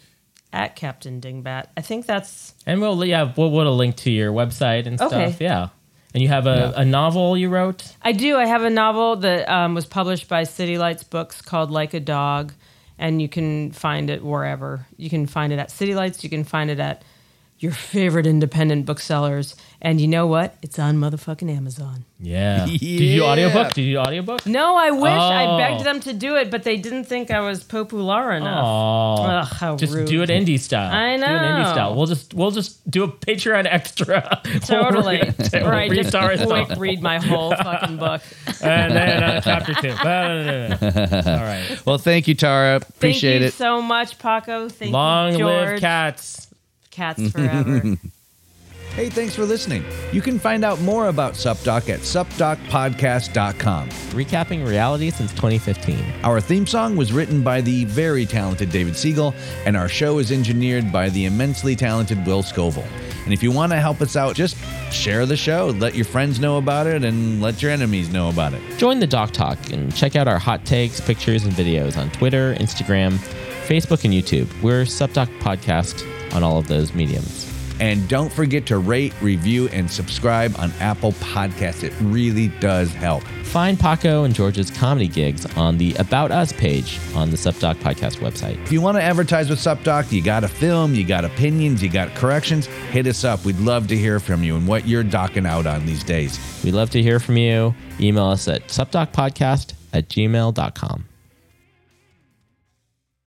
at Captain Dingbat. I think that's... And we'll, yeah, we'll put a link to your website and stuff. Okay. Yeah. And you have a, yeah. a novel you wrote? I do. I have a novel that um, was published by City Lights Books called Like a Dog. And you can find it wherever. You can find it at City Lights. You can find it at your favorite independent booksellers. And you know what? It's on motherfucking Amazon. Yeah. yeah. Did you do audiobook? Did you do audiobook? No, I wish. Oh. I begged them to do it, but they didn't think I was popular enough. Oh. Ugh, how just rude. do it indie style. I know. Do it indie style. We'll just we'll just do a Patreon extra. Totally. We'll right. read Just Tara's quick stuff. read my whole fucking book. And then uh, chapter two. All right. Well, thank you, Tara. Appreciate Thank you it. so much, Paco. Thank Long you, George. live cats. Cats forever. Hey, thanks for listening. You can find out more about SupDoc at sup doc podcast dot com. Recapping reality since twenty fifteen. Our theme song was written by the very talented David Siegel, and our show is engineered by the immensely talented Will Scoville. And if you want to help us out, just share the show, let your friends know about it, and let your enemies know about it. Join the Doc Talk and check out our hot takes, pictures, and videos on Twitter, Instagram, Facebook, and YouTube. We're SupDoc Podcast on all of those mediums. And don't forget to rate, review, and subscribe on Apple Podcasts. It really does help. Find Paco and George's comedy gigs on the About Us page on the SupDoc Podcast website. If you want to advertise with SupDoc, you got a film, you got opinions, you got corrections, hit us up. We'd love to hear from you and what you're docking out on these days. We'd love to hear from you. Email us at supdocpodcast at gmail dot com.